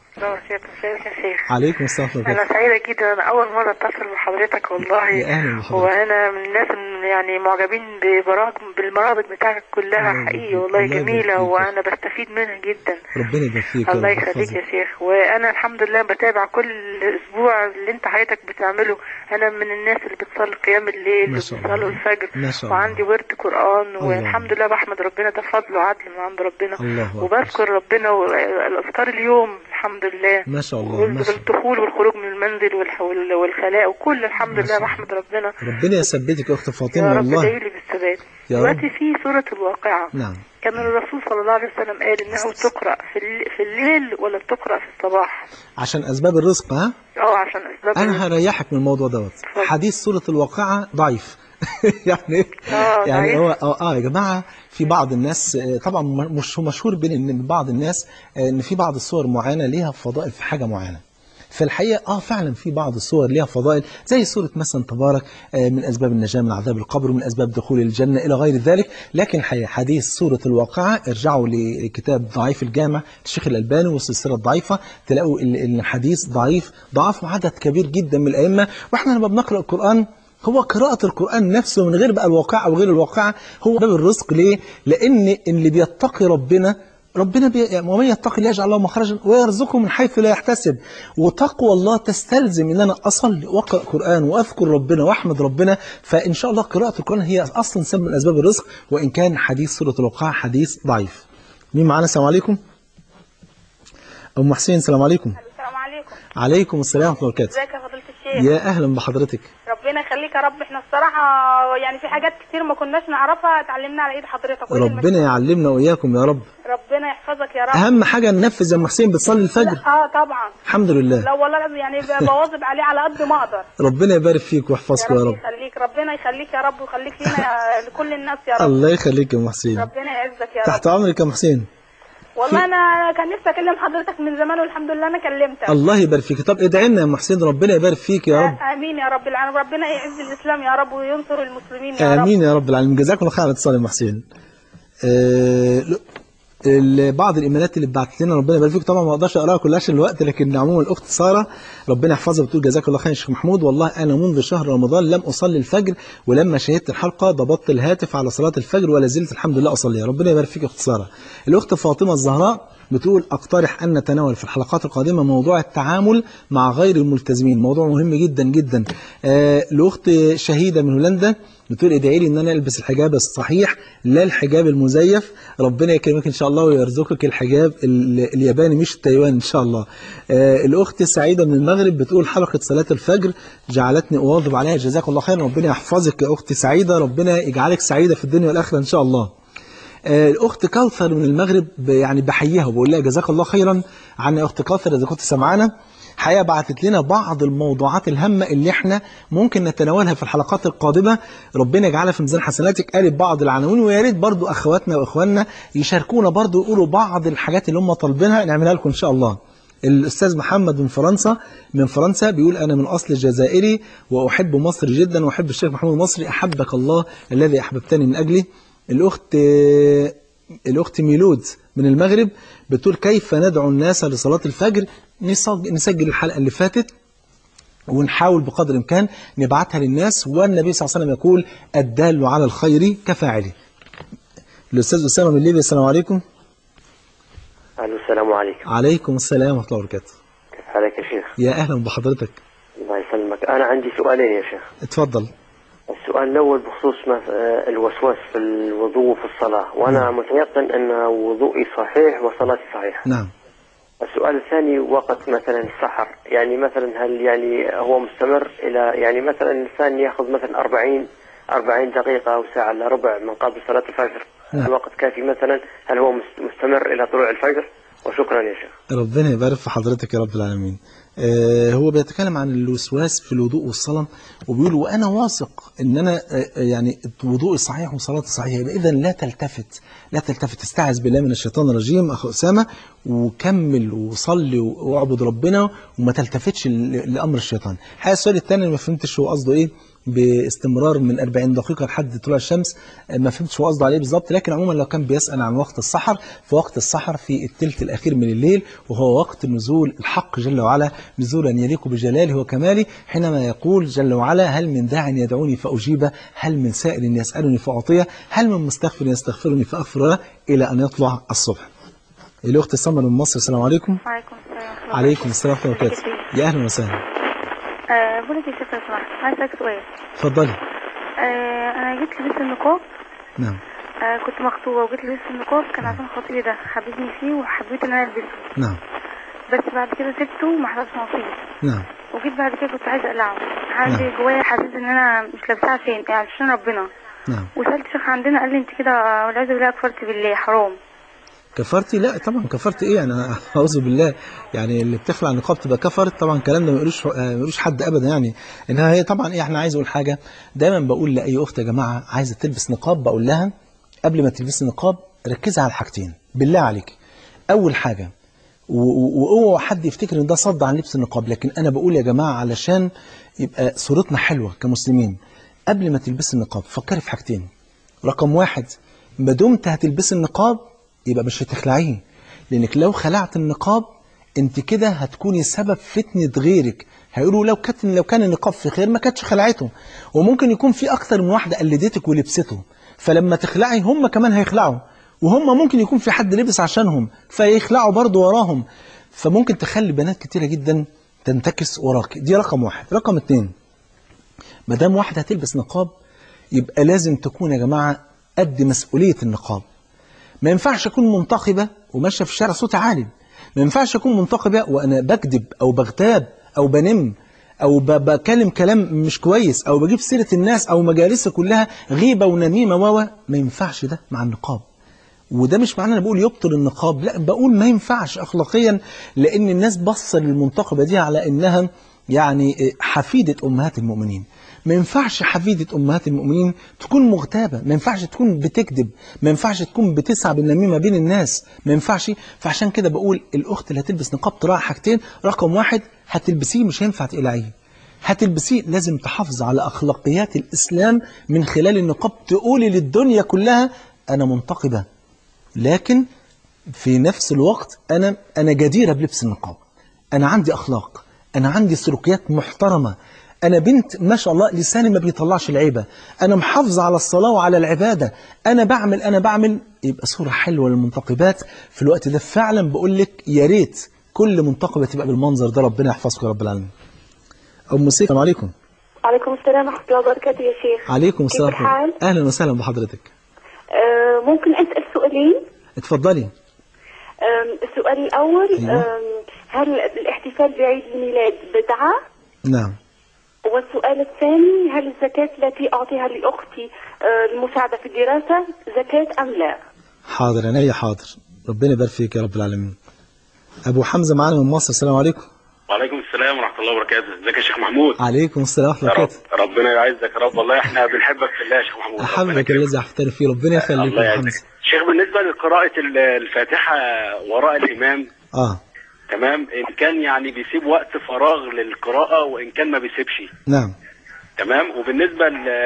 عليكم السلام ورحمة الله. أنا سعيدة جدا. أنا أول مرة أتصل بحضرتك والله. يا أهلا بحضرتك. وأنا من الناس يعني معجبين ببرامج بالبرامج بتاعك كلها حقيقي والله جميلة وأنا بستفيد منها جدا. ربنا يبارك فيك. الله يخليك يا شيخ. وأنا الحمد لله بتابع كل أسبوع اللي أنت حضرتك بتعمله. أنا من الناس اللي بتصلي قيام الليل وبتصلي الفجر وعندي ورد قرآن والحمد لله بحمد ربنا ده فضل وعدل من عند ربنا وبذكر ربنا والأذكار اليوم الحمد لله ما شاء الله والدخول والخروج من المنزل والخلاء وكل الحمد لله بحمد ربنا. ربنا يثبتك يا اخت فاطمه والله. والله. يا رب ادعي لي بالثبات. دلوقتي في سورة الواقعة. نعم. كان الرسول صلى الله عليه وسلم قال انه تقرأ في في الليل ولا تقرأ في الصباح؟ عشان اسباب الرزق. ها؟ اه عشان اسباب انا هريحك من الموضوع دوت. حديث سورة الواقعة ضعيف. يعني اه يعني هو اه, آه يا جماعه في بعض الناس طبعا مش مشهور بين ان بعض الناس ان في بعض الصور معينه ليها فضائل في حاجه معينه. في الحقيقة آه فعلا في بعض الصور ليها فضائل زي سورة مثلا تبارك من أسباب النجاة من عذاب القبر ومن أسباب دخول الجنة إلى غير ذلك. لكن الحقيقة حديث سورة الواقعة ارجعوا لكتاب ضعيف الجامع الشيخ الألباني والسلسلة الضعيفة تلاقوا الحديث ضعيف ضعفه عدد كبير جدا من الأئمة. وإحنا لما بنقرأ القرآن هو قراءة القرآن نفسه من غير بقى الواقعة أو غير الواقعة هو باب الرزق. ليه؟ لأن اللي بيتقي ربنا ربنا بي... ومن يتقي الله يجعل له مخرجا ويرزقه من حيث لا يحتسب. وتقوى الله تستلزم ان انا اصلي واقرا قران واذكر ربنا واحمد ربنا. فان شاء الله قراءه القران هي اصلا سبب من اسباب الرزق وان كان حديث سوره الواقعه حديث ضعيف. مين معانا؟ السلام عليكم. ام حسين. السلام عليكم. السلام عليكم. عليكم السلام ورحمه الله وبركاته. ازيك يا فضيله الشيخ؟ يا اهلا بحضرتك. ربنا ربنا يخليك يا رب. احنا الصراحه يعني في حاجات كتير ما كناش نعرفها اتعلمنا على ايد حضرتك. ربنا يعلمنا واياكم يا رب. ربنا يحفظك يا رب. اهم حاجه ننفذ. يا ام حسين بتصلي الفجر؟ اه طبعا الحمد لله. لا والله يعني بواظب عليه على قد ما اقدر. ربنا يبارك فيك ويحفظك يا رب. ربنا يخليك. ربنا يخليك يا رب ويخليك لينا لكل الناس يا رب. الله يخليك يا ام حسين. ربنا يعزك يا رب. تحت امرك يا ام حسين. والله انا كان نفسي اكلم حضرتك من زمان والحمد لله انا كلمتك. الله يبارك فيك. طب ادعي لنا يا ام حسين ربنا يبارك فيك يا رب. امين يا رب العالمين. ربنا يعز الاسلام يا رب وينصر المسلمين يا رب. امين يا رب العالمين. جزاكم الله خير على اتصال يا ام حسين. أه بعض الايميلات اللي بعتت لنا ربنا يبارك فيك طبعا ما اقدرش اقراها كلها عشان الوقت، لكن عموما الاخت ساره ربنا يحفظها بتقول جزاك الله خير يا شيخ محمود، والله انا منذ شهر رمضان لم اصلي الفجر، ولما شاهدت الحلقه ضبطت الهاتف على صلاه الفجر ولا زلت الحمد لله اصليها. ربنا يبارك فيك يا اخت ساره. الاخت فاطمه الزهراء بتقول اقترح ان نتناول في الحلقات القادمه موضوع التعامل مع غير الملتزمين، موضوع مهم جدا جدا. آه الاخت شهيده من هولندا بتقول ادعي لي ان انا البس الحجاب الصحيح لا الحجاب المزيف. ربنا يكرمك ان شاء الله ويرزقك الحجاب الياباني مش التايواني ان شاء الله. آه الاخت سعيده من المغرب بتقول حلقه صلاه الفجر جعلتني اواظب عليها، جزاك الله خير. ربنا يحفظك يا اختي سعيده، ربنا يجعلك سعيده في الدنيا والاخره ان شاء الله. آه الاخت كوثر من المغرب يعني بحييها وبقول لها جزاك الله خيرا عن اخت كوثر اذا كنت سمعانا. حقيقة بعتت لنا بعض الموضوعات الهامة اللي احنا ممكن نتناولها في الحلقات القادمة، ربنا يجعلها في ميزان حسناتك. قالت بعض العناوين ويا ريت برضو اخواتنا واخواننا يشاركونا برضو يقولوا بعض الحاجات اللي هم طالبينها نعملها لكم ان شاء الله. الأستاذ محمد من فرنسا من فرنسا بيقول أنا من أصل جزائري وأحب مصر جدا وأحب الشيخ محمود المصري، أحبك الله الذي أحببتني من أجله. الأخت الأخت ميلود من المغرب بتقول كيف ندعو الناس لصلاة الفجر. نسجل الحلقة اللي فاتت ونحاول بقدر الإمكان نبعتها للناس، والنبي صلى الله عليه وسلم يقول الدال على الخير كفاعله. الأستاذ أسامة من ليبيا السلام عليكم. السلام عليكم. عليكم السلام ورحمة الله وبركاته. كيف حالك يا شيخ؟ يا أهلا بحضرتك. الله يسلمك. أنا عندي سؤالين يا شيخ. اتفضل. السؤال الأول بخصوص الوسواس في الوضوء في الصلاة، وأنا نعم. متيقن أن وضوئي صحيح وصلاتي صحيحة. نعم. السؤال الثاني وقت مثلا السحر، يعني مثلا هل يعني هو مستمر إلى يعني مثلا الإنسان يأخذ مثلا أربعين أربعين دقيقة أو ساعة إلا ربع من قبل صلاة الفجر، نعم. الوقت كافي مثلا؟ هل هو مستمر إلى طلوع الفجر؟ وشكرا يا شيخ. ربنا يبارك في حضرتك يا رب العالمين. آه هو بيتكلم عن الوسواس في الوضوء والصلاة وبيقول وأنا واثق إن أنا آه يعني وضوئي صحيح وصلاتي صحيحة، إذا لا تلتفت لا تلتفت استعذ بالله من الشيطان الرجيم أخو أسامة وكمل وصلي واعبد ربنا وما تلتفتش لأمر الشيطان. الحقيقة السؤال الثاني ما فهمتش هو قصده إيه باستمرار من أربعين دقيقة لحد طلوع الشمس، ما فهمتش هو قصده عليه بالظبط، لكن عموما لو كان بيسأل عن وقت السحر فوقت السحر في الثلث الأخير من الليل، وهو وقت نزول الحق جل وعلا نزولا يليق بجلاله وكماله، حينما يقول جل وعلا هل من داع يدعوني فأجيبه، هل من سائل يسألني فأعطيه، هل من مستغفر يستغفرني فأغفر له، إلى أن يطلع الصبح. الأخت سمر من مصر السلام عليكم. وعليكم السلام. عليكم السلام ورحمة الله وبركاته. يا أهلا وسهلا. أه بقول لك يا شيخ لو سمحت عايز اسالك سؤال. اتفضلي. أه انا جيت لبست النقاب. نعم. أه كنت مخطوبه وجيت لبست النقاب كان عشان خاطري ده حبيبني فيه وحبيت ان انا البسه. نعم. بس بعد كده سبته وما حصلش نصيب. نعم. وجيت بعد كده كنت عايزه اقلعه، عندي نعم. جوايا حسيت ان انا مش لابساه عشان يعني عشان ربنا. نعم. وسالت شيخ عندنا قال لي انت كده والعياذ بالله كفرتي بالله حرام. كفرتي؟ لا طبعا كفرت ايه يعني اعوذ بالله، يعني اللي بتخلع النقاب تبقى كفرت؟ طبعا الكلام ده ما يقولوش ما يقولوش حد ابدا. يعني انها هي طبعا ايه، احنا عايز اقول حاجه دايما بقول لاي اخت يا جماعه عايزه تلبس نقاب بقول لها قبل ما تلبسي نقاب ركزي على الحاجتين بالله عليك. اول حاجه واوعى حد يفتكر ان ده صد عن لبس النقاب، لكن انا بقول يا جماعه علشان يبقى صورتنا حلوه كمسلمين، قبل ما تلبسي النقاب فكري في حاجتين. رقم واحد، ما دمت هتلبسي النقاب يبقى مش هتخلعيه، لانك لو خلعت النقاب انت كده هتكوني سبب فتنة غيرك، هيقولوا لو كانت لو كان النقاب في خير ما كانتش خلعته، وممكن يكون في اكتر من واحده قلدتك ولبسته، فلما تخلعي هم كمان هيخلعوا، وهم ممكن يكون في حد لبس عشانهم فيخلعوا برضو وراهم، فممكن تخلي بنات كتيره جدا تنتكس وراك. دي رقم واحد. رقم اتنين، ما دام واحده هتلبس نقاب يبقى لازم تكون يا جماعه قد مسؤوليه النقاب. ما ينفعش أكون منتقبة وماشية في الشارع صوتي عالي، ما ينفعش أكون منتقبة وأنا بكذب أو بغتاب أو بنم او بكلم كلام مش كويس، او بجيب سيره الناس، او مجالسي كلها غيبه ونميمه و ما ينفعش ده مع النقاب. وده مش معنى انا بقول يبطل النقاب، لا، بقول ما ينفعش اخلاقيا، لان الناس بصه للمنتقبه دي على انها يعني حفيده امهات المؤمنين. ما ينفعش حفيده امهات المؤمنين تكون مغتابه، ما ينفعش تكون بتكذب، ما ينفعش تكون بتسعى بالنميمه بين الناس، ما ينفعش. فعشان كده بقول الاخت اللي هتلبس نقاب تراعي حاجتين. رقم واحد، هتلبسيه مش هينفع تقلعيه، هتلبسيه لازم تحافظ على اخلاقيات الاسلام من خلال النقاب، تقولي للدنيا كلها انا منتقبه، لكن في نفس الوقت أنا أنا جديرة بلبس النقاب، أنا عندي أخلاق، أنا عندي سلوكيات محترمة، أنا بنت ما شاء الله لساني ما بيطلعش العيبة، أنا محافظة على الصلاة وعلى العبادة، أنا بعمل أنا بعمل يبقى صورة حلوة للمنتقبات في الوقت ده. فعلا بقول لك يا ريت كل منتقبة تبقى بالمنظر ده. ربنا يحفظك يا رب العالمين. أم سيف، السلام عليكم. وعليكم السلام ورحمة الله وبركاته يا شيخ. عليكم السلام. كيف الحال؟ أهلا وسهلا بحضرتك. أه ممكن أسأل سؤالين؟ اتفضلي. السؤال الأول، أيوة. هل الاحتفال بعيد الميلاد بدعة؟ نعم. والسؤال الثاني، هل الزكاة التي أعطيها لأختي المساعدة في الدراسة زكاة أم لا؟ حاضر عينيا، حاضر. ربنا يبارك فيك يا رب العالمين. أبو حمزة معانا من مصر، السلام عليكم. وعليكم السلام ورحمة الله وبركاته. ازيك يا شيخ محمود؟ عليكم السلام ورحمة الله وبركاته. ربنا يعزك يا رب، والله احنا بنحبك في الله يا شيخ محمود. أحبك الذي أحببتني فيه، ربنا يخليك يا حمزة. شيخ، بالنسبة لقراءة الفاتحة وراء الإمام، اه تمام، إن كان يعني بيسيب وقت فراغ للقراءة وإن كان ما بيسيبش، نعم، تمام. وبالنسبة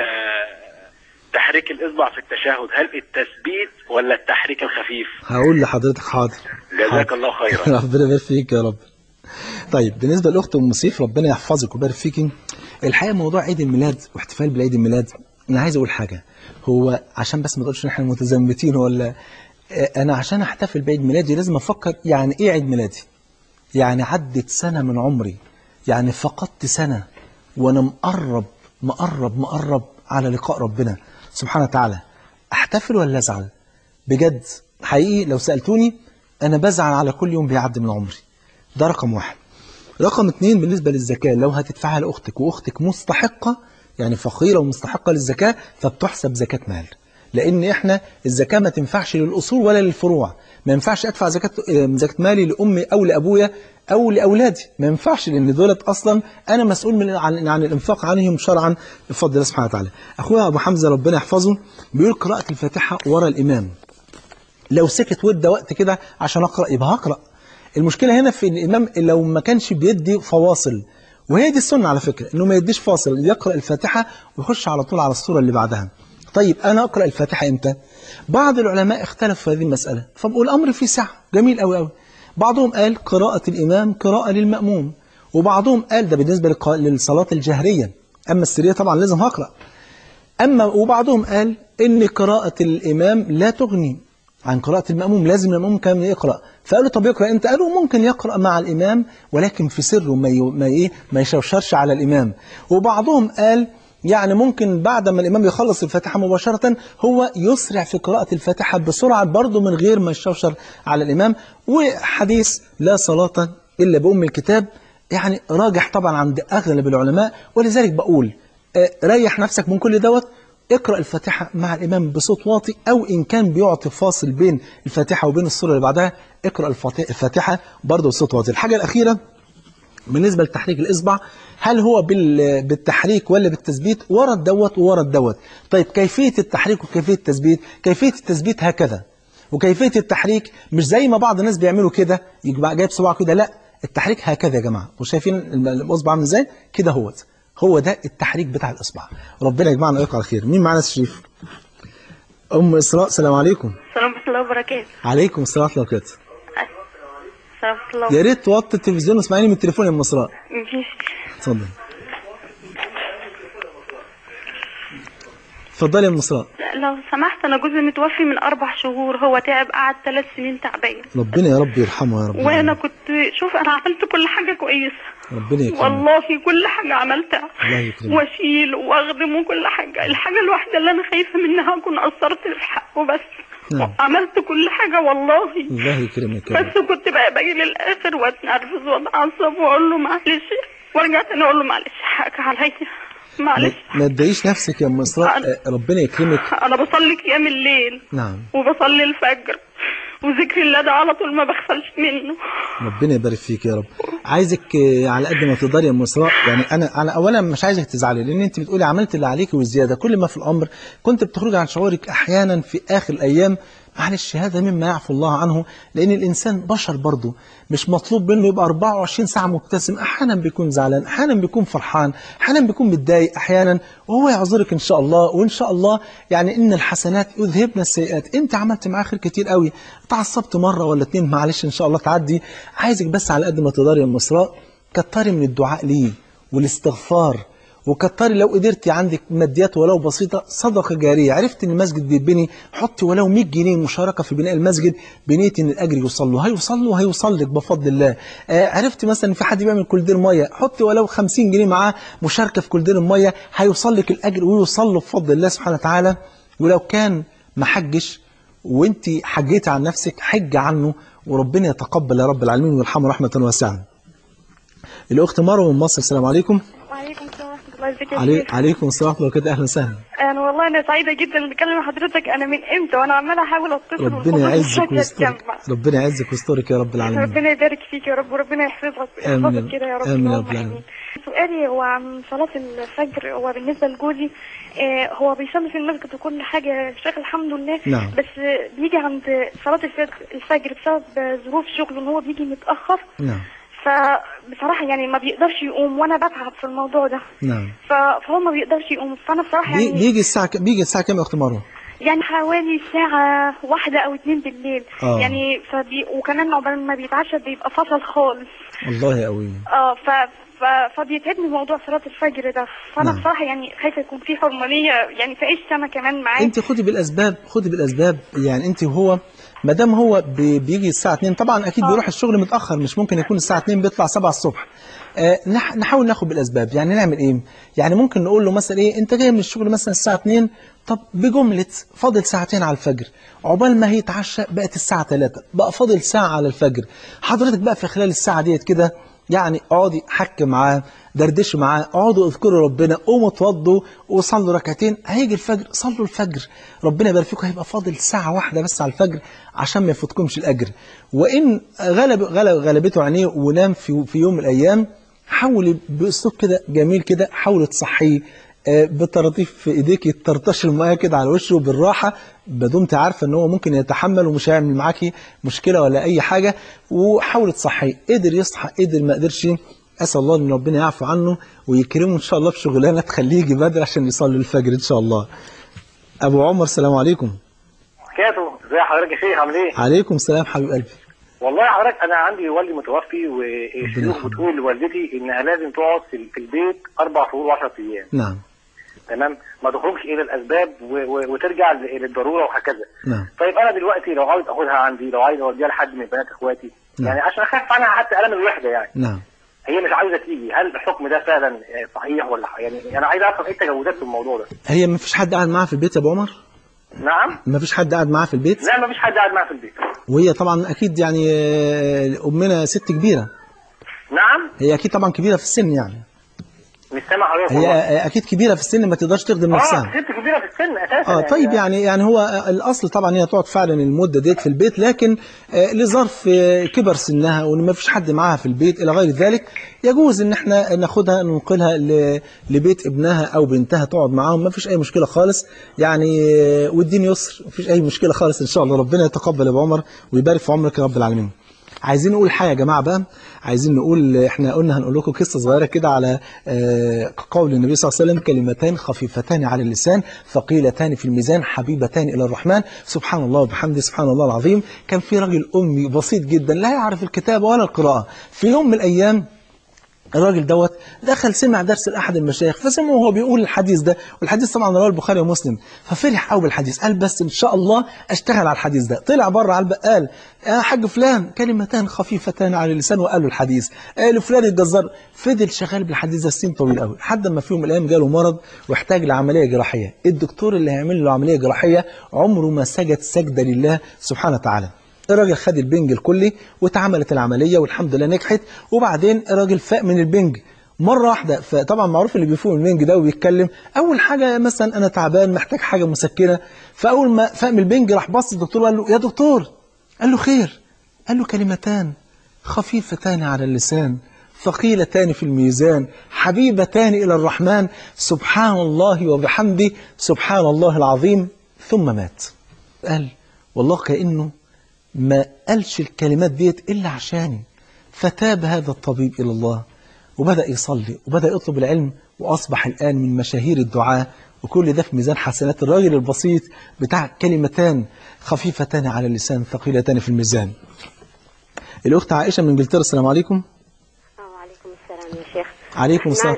لتحريك الإصبع في التشهد، هل التثبيت ولا التحريك الخفيف؟ هقول لحضرتك. حاضر، جزاك الله خيرا. ربنا يبارك فيك يا رب. طيب بالنسبة لأخت أم سيف، ربنا يحفظك ويبارك فيك. الحقيقة موضوع عيد الميلاد واحتفال بالعيد الميلاد، أنا عايز أقول حاجة، هو عشان بس ما تقولش إن إحنا متزمتين ولا، أنا عشان أحتفل بعيد ميلادي لازم أفكر يعني إيه عيد ميلادي؟ يعني عدت سنة من عمري، يعني فقدت سنة وأنا مقرب مقرب مقرب على لقاء ربنا سبحانه وتعالى. أحتفل ولا أزعل؟ بجد حقيقي لو سألتوني أنا بزعل على كل يوم بيعدي من عمري. ده رقم واحد. رقم اتنين، بالنسبة للزكاة، لو هتدفعها لأختك وأختك مستحقة، يعني فقيرة ومستحقة للزكاة، فبتحسب زكاة مال. لأن إحنا الزكاة ما تنفعش للأصول ولا للفروع. ما ينفعش أدفع زكاة زكاة مالي لأمي أو لأبويا أو لأولادي، ما ينفعش، لأن دولت أصلا أنا مسؤول من عن, عن الإنفاق عنهم شرعا بفضل الله سبحانه وتعالى. أخويا أبو حمزة ربنا يحفظه بيقول قراءة الفاتحة ورا الإمام، لو سكت ودى وقت كده عشان أقرأ يبقى هقرأ. المشكلة هنا في الإمام لو ما كانش بيدي فواصل، وهي دي السنة على فكرة، إنه ما يديش فاصل، يقرأ الفاتحة ويخش على طول على السورة اللي بعدها. طيب أنا أقرأ الفاتحة إمتى؟ بعض العلماء اختلفوا في هذه المسألة، فبقول الأمر فيه سعة، جميل أوي أوي. بعضهم قال قراءة الإمام قراءة للمأموم، وبعضهم قال ده بالنسبة للصلاة الجهرية، أما السرية طبعا لازم هقرأ. أما وبعضهم قال إن قراءة الإمام لا تغني عن قراءة المأموم، لازم المأموم كان يقرأ. فقالوا طب يقرأ أنت؟ قالوا ممكن يقرأ مع الإمام ولكن في سر، وما ي... ما إيه ما يشوشرش على الإمام. وبعضهم قال يعني ممكن بعد ما الإمام يخلص الفاتحة مباشرة هو يسرع في قراءة الفاتحة بسرعة برضه من غير ما يشوشر على الإمام. وحديث لا صلاة إلا بأم الكتاب يعني راجح طبعا عند أغلب العلماء، ولذلك بقول ريح نفسك من كل دوت، اقرأ الفاتحة مع الإمام بصوت واطي، أو إن كان بيعطي فاصل بين الفاتحة وبين السورة اللي بعدها اقرأ الفاتحة برضه بصوت واطي. الحاجة الأخيرة بالنسبة لتحريك الإصبع، هل هو بالتحريك ولا بالتثبيت؟ ورد دوت وورد دوت. طيب كيفية التحريك وكيفية التثبيت؟ كيفية التثبيت هكذا، وكيفية التحريك مش زي ما بعض الناس بيعملوا كده يبقى جايب صباعه كده، لا، التحريك هكذا يا جماعة. وشايفين الإصبع عامل ازاي؟ كده هوت، هو ده التحريك بتاع الإصبع. ربنا يجمعنا ويقع على خير. مين معانا الشريف؟ أم إسراء، السلام عليكم. السلام ورحمة الله وبركاته. عليكم السلام ورحمة الله وبركاته. السلام ورحمة الله. يا ريت توطي التلفزيون واسمعيني من التليفون يا أم إسراء. ماشي. اتفضل. اتفضلي يا أم إسراء. لو سمحت، أنا جوزي متوفي من أربع شهور، هو تعب، قعد ثلاث سنين تعبان. ربنا يا رب يرحمه يا رب. وأنا كنت شوف أنا عملت كل حاجة كويسة. ربنا يكرمك. والله كل حاجة عملتها. الله يكرمك. واشيل واخدم وكل حاجة. الحاجة الواحدة اللي أنا خايفة منها أكون قصرت في حقه بس. نعم. عملت كل حاجة والله. الله يكرمك. بس كنت بقى باجي للآخر واتنرفز واتعصب واقول له معلش ورجعت انا اقول له معلش حقك عليا معلش. ما تضايقيش نفسك يا ام اسراء، ربنا يكرمك. انا بصلي قيام الليل. نعم. وبصلي الفجر وذكر الله ده على طول ما بغفلش منه. ربنا يبارك فيك يا رب. عايزك على قد ما تقدري يا ام اسراء، يعني انا انا اولا مش عايزك تزعلي، لان انت بتقولي عملت اللي عليكي وزياده. كل ما في الامر كنت بتخرجي عن شعورك احيانا في اخر الايام، معلش هذا مما يعفو الله عنه، لأن الإنسان بشر برضه، مش مطلوب منه يبقى أربعة وعشرين ساعة مبتسم. أحيانا بيكون زعلان، أحيانا بيكون فرحان، أحيانا بيكون متضايق أحيانا، وهو يعذرك إن شاء الله. وإن شاء الله يعني إن الحسنات يذهبن السيئات. أنت عملت معاه خير كتير قوي، تعصبت مرة ولا اتنين، معلش إن شاء الله تعدي. عايزك بس على قد ما تقدري يا أم اسراء كتري من الدعاء ليه والاستغفار، وكتري لو قدرتي عندك ماديات ولو بسيطة صدقة جارية. عرفت ان المسجد بيتبني، حطي ولو مية جنيه مشاركة في بناء المسجد بنية ان الاجر يوصل له، هيوصل له وهيوصل لك بفضل الله. آه عرفت مثلا في حد بيعمل كولدير ميه، حطي ولو خمسين جنيه معاه مشاركة في كولدير الميه، هيوصل لك الاجر ويوصل له بفضل الله سبحانه وتعالى. ولو كان ما حجش وانت حجيتي عن نفسك، حج عنه وربنا يتقبل يا رب العالمين ويرحمه رحمة واسعة. الاخت مروه من مصر، السلام عليكم. وعليكم السلام ورحمة الله. ازيك يا علي... شيخ؟ عليكم السلام ورحمة الله وبركاته. اهلا وسهلا. انا والله انا سعيدة جدا بكلم حضرتك. انا من امتى وانا عمالة احاول اتصل ربنا يعزك ويسترك، ربنا يعزك ويسترك يا رب العالمين. ربنا يبارك فيك يا رب وربنا يحفظك يحفظك كده يا رب. امين يا رب العالمين. سؤالي هو عن صلاة الفجر. هو بالنسبة لجوزي آه هو بيصلي في المسجد وكل حاجة يا شيخ الحمد لله. نعم. بس بيجي عند صلاة الفجر, الفجر بسبب ظروف شغله ان هو بيجي متأخر. نعم. فبصراحة يعني ما بيقدرش يقوم وانا بتعب في الموضوع ده. نعم. فهو ما بيقدرش يقوم. فانا بصراحة يعني بيجي الساعة ك... بيجي الساعة كام يا اخت مروه؟ يعني حوالي الساعة واحدة او اتنين بالليل. آه. يعني فبي... وكمان عقبال ما بيتعشى بيبقى فصل خالص. الله قوي. اه ف... ف... فبيتعبني موضوع صلاة الفجر ده. فانا نعم. بصراحة يعني خايفة يكون في حرمانية يعني في ايش سنة كمان معاه. انت خدي بالاسباب، خدي بالاسباب. يعني انت وهو ما دام هو بي... بيجي الساعة اتنين، طبعا اكيد آه. بيروح الشغل متأخر، مش ممكن يكون الساعة اتنين بيطلع سبعة الصبح. آه نح... نحاول ناخد بالاسباب. يعني نعمل ايه؟ يعني ممكن نقول له مثلا ايه، انت جاي من الشغل مثلا الساعة اتنين، طب بجملة فاضل ساعتين على الفجر، عقبال ما هيتعشى بقت الساعة تلاتة، بقى فاضل ساعة على الفجر. حضرتك بقى في خلال الساعة ديت كده يعني اقعدي حكي معاه، دردشوا معاه، اقعدوا اذكروا ربنا، قوموا اتوضوا وصلوا ركعتين، هيجي الفجر صلوا الفجر، ربنا يبارك فيكم. هيبقى فاضل ساعة واحدة بس على الفجر عشان ما يفوتكمش الأجر. وإن غلب غلب غلبته عينيه ونام في في يوم من الأيام، حاولي بأسلوب كده جميل كده، حاولي تصحيه بطراطيف في ايديك، ترطش الميه كده على وشه بالراحه، بدون عارفه ان هو ممكن يتحمل ومش هيعمل معاكي مشكله ولا اي حاجه، وحاولي تصحيه. قدر يصحى قدر ما قدرش، اسال الله ان ربنا يعفو عنه ويكرمه ان شاء الله بشغلانه تخليه يجي بدري عشان يصلي الفجر ان شاء الله. ابو عمر السلام عليكم. كاتو ازي حضرتك يا شيخ، عامل ايه؟ عليكم السلام حبيب قلبي. والله حضرتك انا عندي والدي متوفي، والشيوخ بتقول لوالدتي انها لازم تقعد في البيت اربع شهور وعشرة ايام. نعم. تمام، ما تخرجش الى الاسباب وترجع للضروره وهكذا. نعم. طيب انا دلوقتي لو عايز اخدها عندي، لو عايز اوديها لحد من بنات اخواتي، نعم. يعني عشان اخاف عنها حتى الم الوحده يعني. نعم. هي مش عاوزه تيجي، هل الحكم ده فعلا صحيح ولا يعني انا عايز افهم ايه التجاوزات في الموضوع ده؟ هي ما فيش حد قاعد معاها في البيت يا ابو عمر؟ نعم؟ ما فيش حد قاعد معاها في البيت؟ لا ما فيش حد قاعد معاها في البيت. وهي طبعا اكيد يعني امنا ست كبيره. نعم؟ هي اكيد طبعا كبيره في السن يعني. مش سامع حضرتك. هي اكيد كبيره في السن، ما تقدرش تخدم نفسها. اه ست كبيره في السن اساسا. اه يعني طيب يعني يعني هو الاصل طبعا هي تقعد فعلا المده ديت في البيت، لكن آه لظرف آه كبر سنها وان ما فيش حد معاها في البيت الى غير ذلك، يجوز ان احنا ناخدها ننقلها لبيت ابنها او بنتها تقعد معاهم، ما فيش اي مشكله خالص يعني. آه والدين يسر، ما فيش اي مشكله خالص ان شاء الله. ربنا يتقبل يا ابو عمر ويبارك في عمرك يا رب العالمين. عايزين نقول حاجة يا جماعة بقى، عايزين نقول، احنا قلنا هنقول لكم قصة صغيرة كده على قول النبي صلى الله عليه وسلم: كلمتان خفيفتان على اللسان ثقيلتان في الميزان حبيبتان إلى الرحمن. سبحان الله وبحمده، سبحان الله العظيم. كان في راجل أمي بسيط جدا لا يعرف الكتابة ولا القراءة. في يوم من الأيام الراجل دوت دخل سمع درس لأحد المشايخ، فسمعه وهو بيقول الحديث ده، والحديث طبعا رواه البخاري ومسلم، ففرح قوي بالحديث، قال بس ان شاء الله اشتغل على الحديث ده. طلع بره على البقال: يا حاج فلان كلمتان خفيفتان على اللسان، وقال له الحديث. قال لفلان الجزار، فضل شغال بالحديث ده سنين طويل قوي، لحد ما في يوم من الايام جاله مرض واحتاج لعمليه جراحيه. الدكتور اللي هيعمل له عمليه جراحيه عمره ما سجد سجده لله سبحانه وتعالى. الراجل خد البنج الكلي واتعملت العملية والحمد لله نجحت، وبعدين الراجل فاق من البنج، مرة واحدة. فطبعا معروف اللي بيفوق من البنج ده وبيتكلم، أول حاجة مثلا أنا تعبان محتاج حاجة مسكنة، فأول ما فاق من البنج راح بص الدكتور وقال له يا دكتور، قال له خير، قال له كلمتان خفيفتان على اللسان ثقيلتان في الميزان حبيبتان إلى الرحمن سبحان الله وبحمده سبحان الله العظيم، ثم مات. قال والله كأنه ما قالش الكلمات ديت إلا عشاني. فتاب هذا الطبيب إلى الله وبدأ يصلي وبدأ يطلب العلم، وأصبح الآن من مشاهير الدعاء، وكل ده في ميزان حسنات الراجل البسيط بتاع كلمتان خفيفتان على اللسان ثقيلتان في الميزان. الأخت عائشة من إنجلترا، السلام عليكم. وعليكم السلام يا شيخ. عليكم السلام.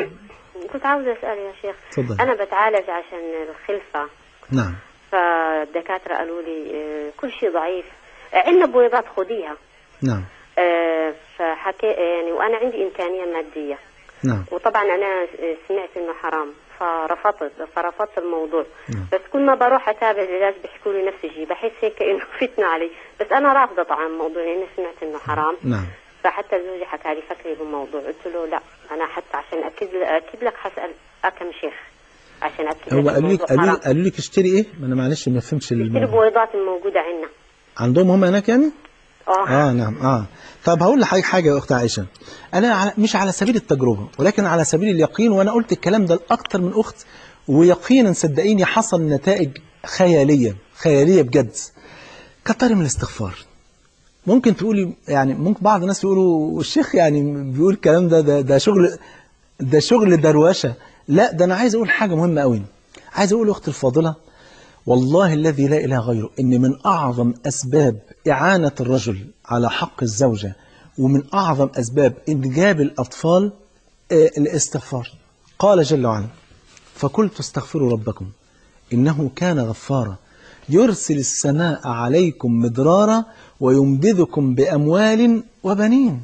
كنت عاوزة أسأل يا شيخ. تفضل. أنا بتعالج عشان الخلفة. نعم. فالدكاترة قالوا لي كل شيء ضعيف، عندنا بويضات خديها. نعم. أه فحكي يعني، وأنا عندي إمكانية مادية. نعم. وطبعا أنا سمعت إنه حرام فرفضت فرفضت الموضوع. نعم. بس كل ما بروح أتابع العلاج بيحكوا لي نفس الشيء، بحس هيك إنه فتنة علي، بس أنا رافضة طبعا الموضوع لأني سمعت إنه حرام. نعم. فحتى زوجي حكى لي فكري بالموضوع، قلت له لا أنا حتى عشان أكيد أكيد لك حسأل أكم شيخ عشان أكيد. هو قالوا لك قالوا قالوا لك اشتري إيه؟ ما أنا معلش ما فهمتش الموضوع. اشتري بويضات الموجودة عندنا. عندهم هم هناك يعني؟ اه اه نعم. اه طب هقول لحضرتك حاجه يا اخت عائشه، انا على مش على سبيل التجربه ولكن على سبيل اليقين، وانا قلت الكلام ده لاكتر من اخت ويقينا صدقيني حصل نتائج خياليه خياليه بجد. كتر من الاستغفار. ممكن تقولي يعني ممكن بعض الناس يقولوا الشيخ يعني بيقول الكلام ده ده ده شغل ده شغل دروشه. لا، ده انا عايز اقول حاجه مهمه قوي. عايز اقول اختي الفاضله، والله الذي لا إله غيره إن من أعظم أسباب إعانة الرجل على حق الزوجة ومن أعظم أسباب إنجاب الأطفال الاستغفار. قال جل وعلا فقلت استغفروا ربكم إنه كان غفارا يرسل السماء عليكم مدرارا ويمددكم بأموال وبنين.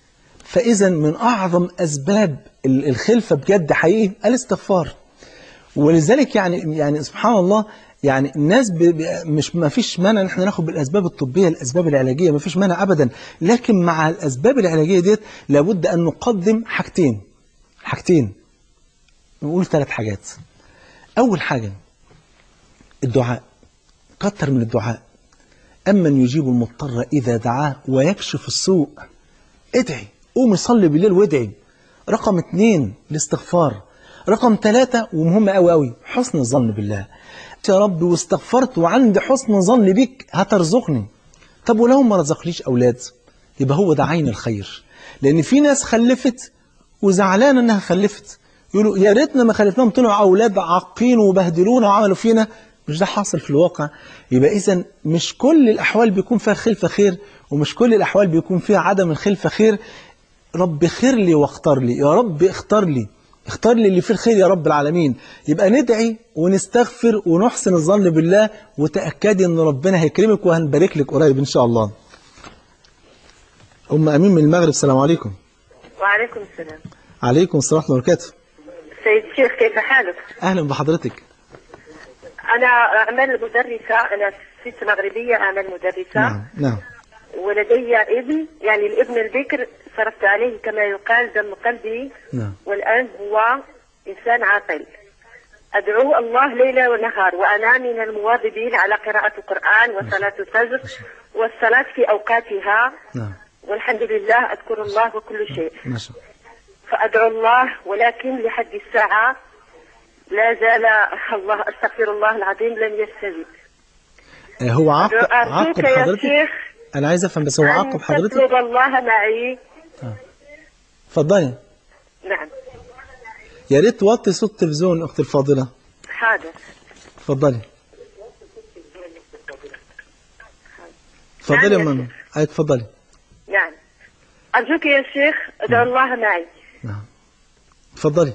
فإذا من أعظم أسباب الخلفة بجد حقيقي الاستغفار. ولذلك يعني يعني سبحان الله، يعني الناس مش ما فيش مانع ان احنا ناخد بالاسباب الطبيه الاسباب العلاجيه، ما فيش مانع ابدا، لكن مع الاسباب العلاجيه ديت لابد ان نقدم حاجتين حاجتين نقول ثلاث حاجات. اول حاجه الدعاء، كتر من الدعاء. امن يجيب المضطر اذا دعاه ويكشف السوء. ادعي، قوم صلي بالليل وادعي. رقم اثنين الاستغفار. رقم ثلاثة ومهم قوي قوي حسن الظن بالله. يا رب واستغفرت وعندي حسن ظن بك هترزقني. طب ولو ما رزقليش أولاد يبقى هو ده عين الخير. لأن في ناس خلفت وزعلانة أنها خلفت، يقولوا يا ريتنا ما خلفناهم طلعوا أولاد عاقين وبهدلونا وعملوا فينا. مش ده حاصل في الواقع. يبقى إذن مش كل الأحوال بيكون فيها خلفة خير ومش كل الأحوال بيكون فيها عدم الخلفة خير. رب خير لي واختار لي، يا رب اختار لي اختار لي اللي فيه الخير يا رب العالمين. يبقى ندعي ونستغفر ونحسن الظن بالله، وتأكدي ان ربنا هيكرمك وهنبارك لك قريب ان شاء الله. ام امين من المغرب، السلام عليكم. وعليكم السلام. عليكم السلام ورحمه الله وبركاته. سيد الشيخ كيف حالك؟ اهلا بحضرتك. انا اعمل مدرسه، انا ست مغربيه اعمل مدرسه. نعم نعم. ولدي ابن، يعني الابن البكر صرفت عليه كما يقال دم قلبي. نعم. والآن هو إنسان عاقل. أدعو الله ليلا ونهار، وأنا من المواظبين على قراءة القرآن وصلاة الفجر والصلاة في أوقاتها. نعم. والحمد لله أذكر الله وكل شيء. ما شاء الله. فأدعو الله، ولكن لحد الساعة لا زال الله أستغفر الله العظيم لم يستجب. هو عاقب عاقب حضرتك؟ شيخ أنا عايز أفهم بس هو عاقب حضرتك؟ تطلب الله معي. اتفضلي. نعم. يا ريت توطي صوت التلفزيون اختي الفاضله. حاضر. اتفضلي. اتفضلي يا ماما. اي اتفضلي. نعم. ارجوك يا شيخ ادعو الله معي. نعم. اتفضلي.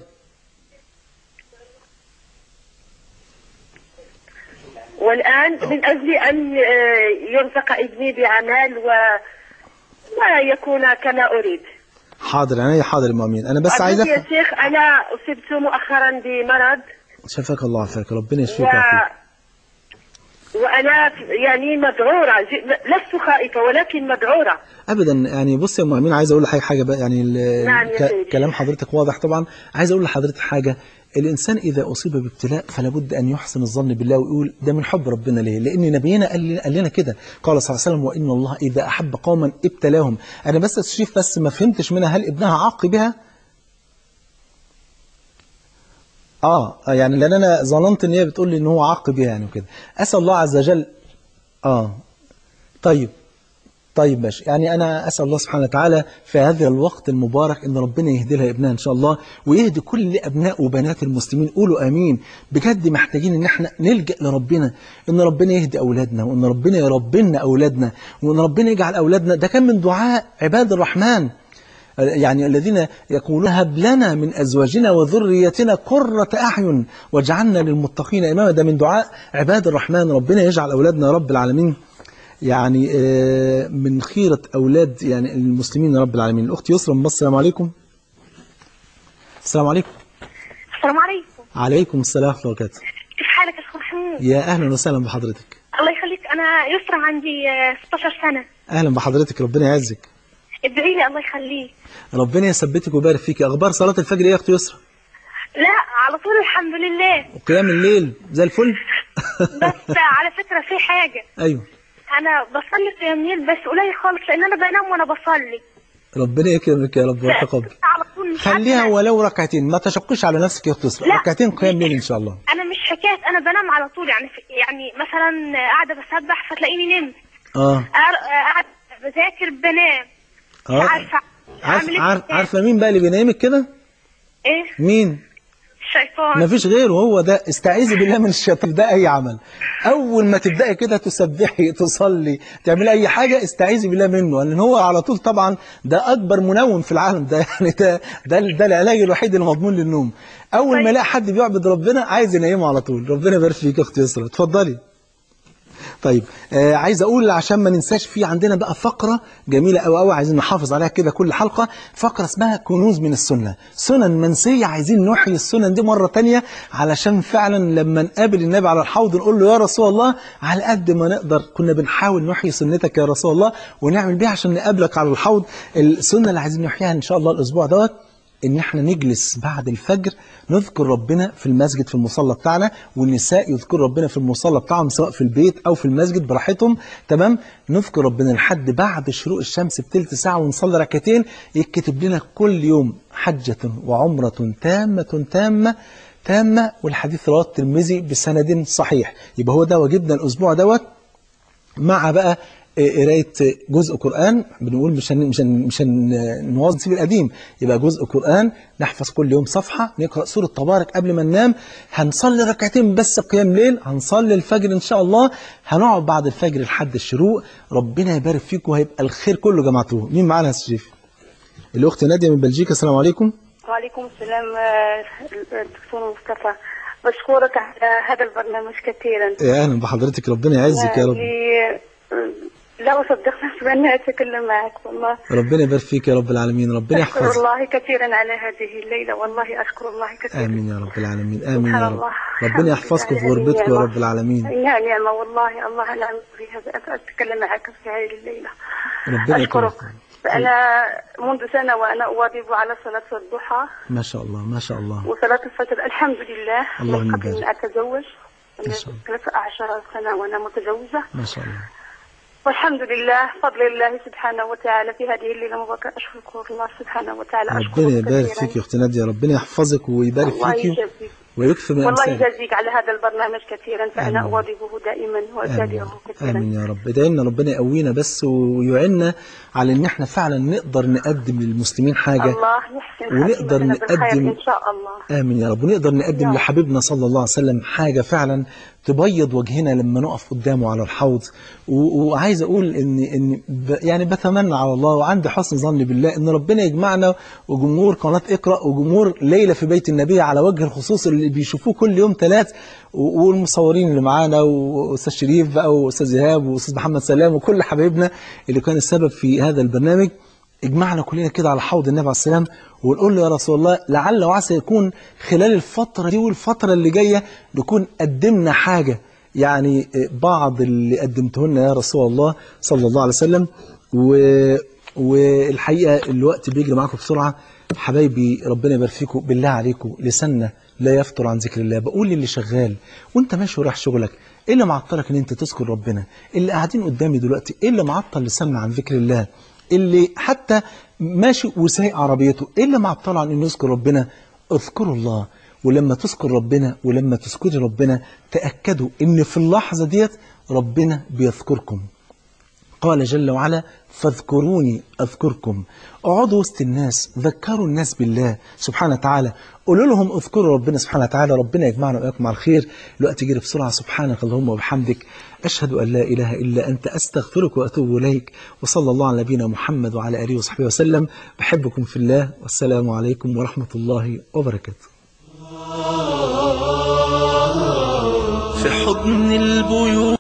والآن من أجل أن يرزق ابني بعمل و... ويكون كما أريد. حاضر عينيا حاضر يا مؤمن. أنا بس عايز يا شيخ أنا أصبت مؤخرا بمرض. شفاك الله عافاك، ربنا يشفيك ويعافيك. و... وأنا يعني مذعورة، لست خائفة ولكن مذعورة. ابدا. يعني بص يا ام امين، عايز اقول لحضرتك حاجه بقى، يعني نعم يا سيدي. كلام حضرتك واضح طبعا. عايز اقول لحضرتك حاجه، الانسان اذا اصيب بابتلاء فلا بد ان يحسن الظن بالله ويقول ده من حب ربنا ليه، لان نبينا قال قال لنا كده، قال صلى الله عليه وسلم وان الله اذا احب قوما ابتلاهم. انا بس تشريف بس ما فهمتش منها، هل ابنها عاق بها؟ اه يعني لان انا ظننت ان هي بتقول لي ان هو عاق بها يعني وكده. اسال الله عز وجل. اه طيب طيب ماشي. يعني أنا أسأل الله سبحانه وتعالى في هذا الوقت المبارك إن ربنا يهدي لها ابنها إن شاء الله، ويهدي كل أبناء وبنات المسلمين. قولوا آمين. بجد محتاجين إن احنا نلجأ لربنا، إن ربنا يهدي أولادنا، وإن ربنا يربنا أولادنا، وإن ربنا يجعل أولادنا. ده كان من دعاء عباد الرحمن، يعني الذين يقولون هب لنا من أزواجنا وذريتنا قرة أعين واجعلنا للمتقين إماما. ده من دعاء عباد الرحمن. ربنا يجعل أولادنا يا رب العالمين يعني من خيرة أولاد يعني المسلمين يا رب العالمين. الأخت يسرى من مصر، السلام عليكم. السلام عليكم. السلام عليكم. عليكم السلام ورحمة الله وبركاته. كيف حالك يا أخو محمود؟ يا أهلا وسهلا بحضرتك. الله يخليك. أنا يسرى عندي ستاشر سنة. أهلا بحضرتك، ربنا يعزك. ادعي لي الله يخليك. ربنا يثبتك ويبارك فيك. أخبار صلاة الفجر إيه يا أخت يسرى؟ لا على طول الحمد لله. وقيام الليل زي الفل؟ بس على فكرة في حاجة. أيوه. أنا بصلي قيام الليل بس قليل خالص، لأن أنا بنام وأنا بصلي. ربنا يكرمك يا رب ويتقبل. خليها ولو ركعتين، ما تشقش على نفسك يا أخت. ركعتين قيام الليل إن شاء الله. أنا مش حكاية، أنا بنام على طول، يعني يعني مثلا قاعدة بسبح فتلاقيني نمت. اه. قاعدة بذاكر بنام. اه. عارفة عارفة عارف عارفة مين بقى اللي بينامك كده؟ إيه؟ مين؟ الشيطان. ما فيش غيره، هو ده. استعيذي بالله من الشيطان. ده اي عمل اول ما تبداي كده تسبحي تصلي تعملي اي حاجه استعيذي بالله منه، لان هو على طول طبعا ده اكبر منوم في العالم ده. يعني ده ده, ده العلاج الوحيد المضمون للنوم. اول طيب. ما يلاقي حد بيعبد ربنا عايز ينيمه على طول. ربنا يبارك فيك يا اختي يسرى، اتفضلي. طيب آه عايز اقول عشان ما ننساش، في عندنا بقى فقره جميله قوي قوي عايزين نحافظ عليها كده كل حلقه، فقره اسمها كنوز من السنه، سنن منسيه. عايزين نحيي السنن دي مره ثانيه علشان فعلا لما نقابل النبي على الحوض نقول له يا رسول الله على قد ما نقدر كنا بنحاول نحيي سنتك يا رسول الله ونعمل بيها عشان نقابلك على الحوض. السنه اللي عايزين نحييها ان شاء الله الاسبوع دوت ان احنا نجلس بعد الفجر نذكر ربنا في المسجد في المصلى بتاعنا، والنساء يذكروا ربنا في المصلى بتاعهم سواء في البيت او في المسجد براحتهم. تمام. نذكر ربنا لحد بعد شروق الشمس بثلث ساعه ونصلي ركعتين. يتكتب لنا كل يوم حجة وعمرة تامة تامة تامة، والحديث رواه الترمذي بسند صحيح. يبقى هو ده واجبنا الاسبوع دوت، مع بقى قرايه جزء قرآن. بنقول مش هن مش هن مش هنواظب نسيب القديم، يبقى جزء قرآن نحفظ كل يوم صفحة، نقرأ سورة تبارك قبل ما ننام، هنصلي ركعتين بس قيام ليل، هنصلي الفجر إن شاء الله، هنقعد بعد الفجر لحد الشروق. ربنا يبارك فيكم وهيبقى الخير كله جماعته. مين معانا يا شريف؟ الأخت نادية من بلجيكا. السلام عليكم. وعليكم السلام الدكتور مصطفى، بشكرك على هذا البرنامج كثيرا. يا أهلا بحضرتك، ربنا يعزك يا رب. لا أصدق نفسي بأني أتكلم معك والله. ربنا يبارك فيك يا رب العالمين، ربنا يحفظك. أشكر الله كثيرا على هذه الليلة، والله أشكر الله كثيرا. آمين يا رب العالمين، آمين يا رب. ربنا يحفظكم في غربتكم يا رب العالمين. يا نعمة والله، الله نعم في هذا أتكلم معك في هذه الليلة. ربنا أشكرك. أنا منذ سنة وأنا أواظب على صلاة الضحى. ما شاء الله ما شاء الله. وصلاة الفجر الحمد لله. اللهم من قبل أن أتزوج ثلاث عشر سنة وأنا متزوجة. ما شاء الله. والحمد لله فضل الله سبحانه وتعالى في هذه الليلة المباركة. أشكر الله سبحانه وتعالى. ربنا يبارك فيك يا أختي نادية، ربنا يحفظك ويبارك فيك ويكثر من أمثالك. والله يجازيك على هذا البرنامج كثيرا، فأنا أواظبه دائما وأتابعه كثيرا. آمين يا رب. ادعي لنا ربنا يقوينا بس ويعيننا على إن احنا فعلا نقدر نقدم للمسلمين حاجة، الله يحسن ونقدر نقدم إن شاء الله. آمين يا رب. ونقدر نقدم لحبيبنا صلى الله عليه وسلم حاجة فعلا تبيض وجهنا لما نقف قدامه على الحوض. وعايز أقول إن إن يعني بتمنى على الله وعندي حسن ظن بالله إن ربنا يجمعنا وجمهور قناة اقرأ وجمهور ليلة في بيت النبي على وجه الخصوص اللي بيشوفوه كل يوم ثلاث، والمصورين اللي معانا وأستاذ شريف بقى وأستاذ إيهاب وأستاذ محمد سلام وكل حبايبنا اللي كان السبب في هذا البرنامج. اجمعنا كلنا كده على حوض النبي عليه السلام ونقول له يا رسول الله لعل وعسى يكون خلال الفترة دي والفترة اللي جاية نكون قدمنا حاجة، يعني بعض اللي قدمته لنا يا رسول الله صلى الله عليه وسلم. و والحقيقة الوقت بيجري معاكم بسرعة. حبايبي ربنا يبارك فيكم، بالله عليكم لساننا لا يفتر عن ذكر الله. بقول للي شغال وانت ماشي ورايح شغلك، ايه اللي معطلك ان انت تذكر ربنا؟ اللي قاعدين قدامي دلوقتي ايه اللي معطل لساننا عن ذكر الله؟ اللي حتى ماشي وسايق عربيته ايه اللي معطله عن انه يذكر ربنا؟ اذكروا الله. ولما تذكر ربنا ولما تذكري ربنا تأكدوا ان في اللحظة ديت ربنا بيذكركم. قال جل وعلا فاذكروني أذكركم. اقعدوا وسط الناس، ذكروا الناس بالله سبحانه وتعالى، قولوا لهم اذكروا ربنا سبحانه وتعالى. ربنا يجمعنا وإياكم على الخير. الوقت يجري بسرعة. سبحانك اللهم وبحمدك، أشهد أن لا إله إلا أنت، أستغفرك وأتوب إليك. وصلى الله على نبينا محمد وعلى آله وصحبه وسلم. بحبكم في الله، والسلام عليكم ورحمة الله وبركاته. في حضن البيوت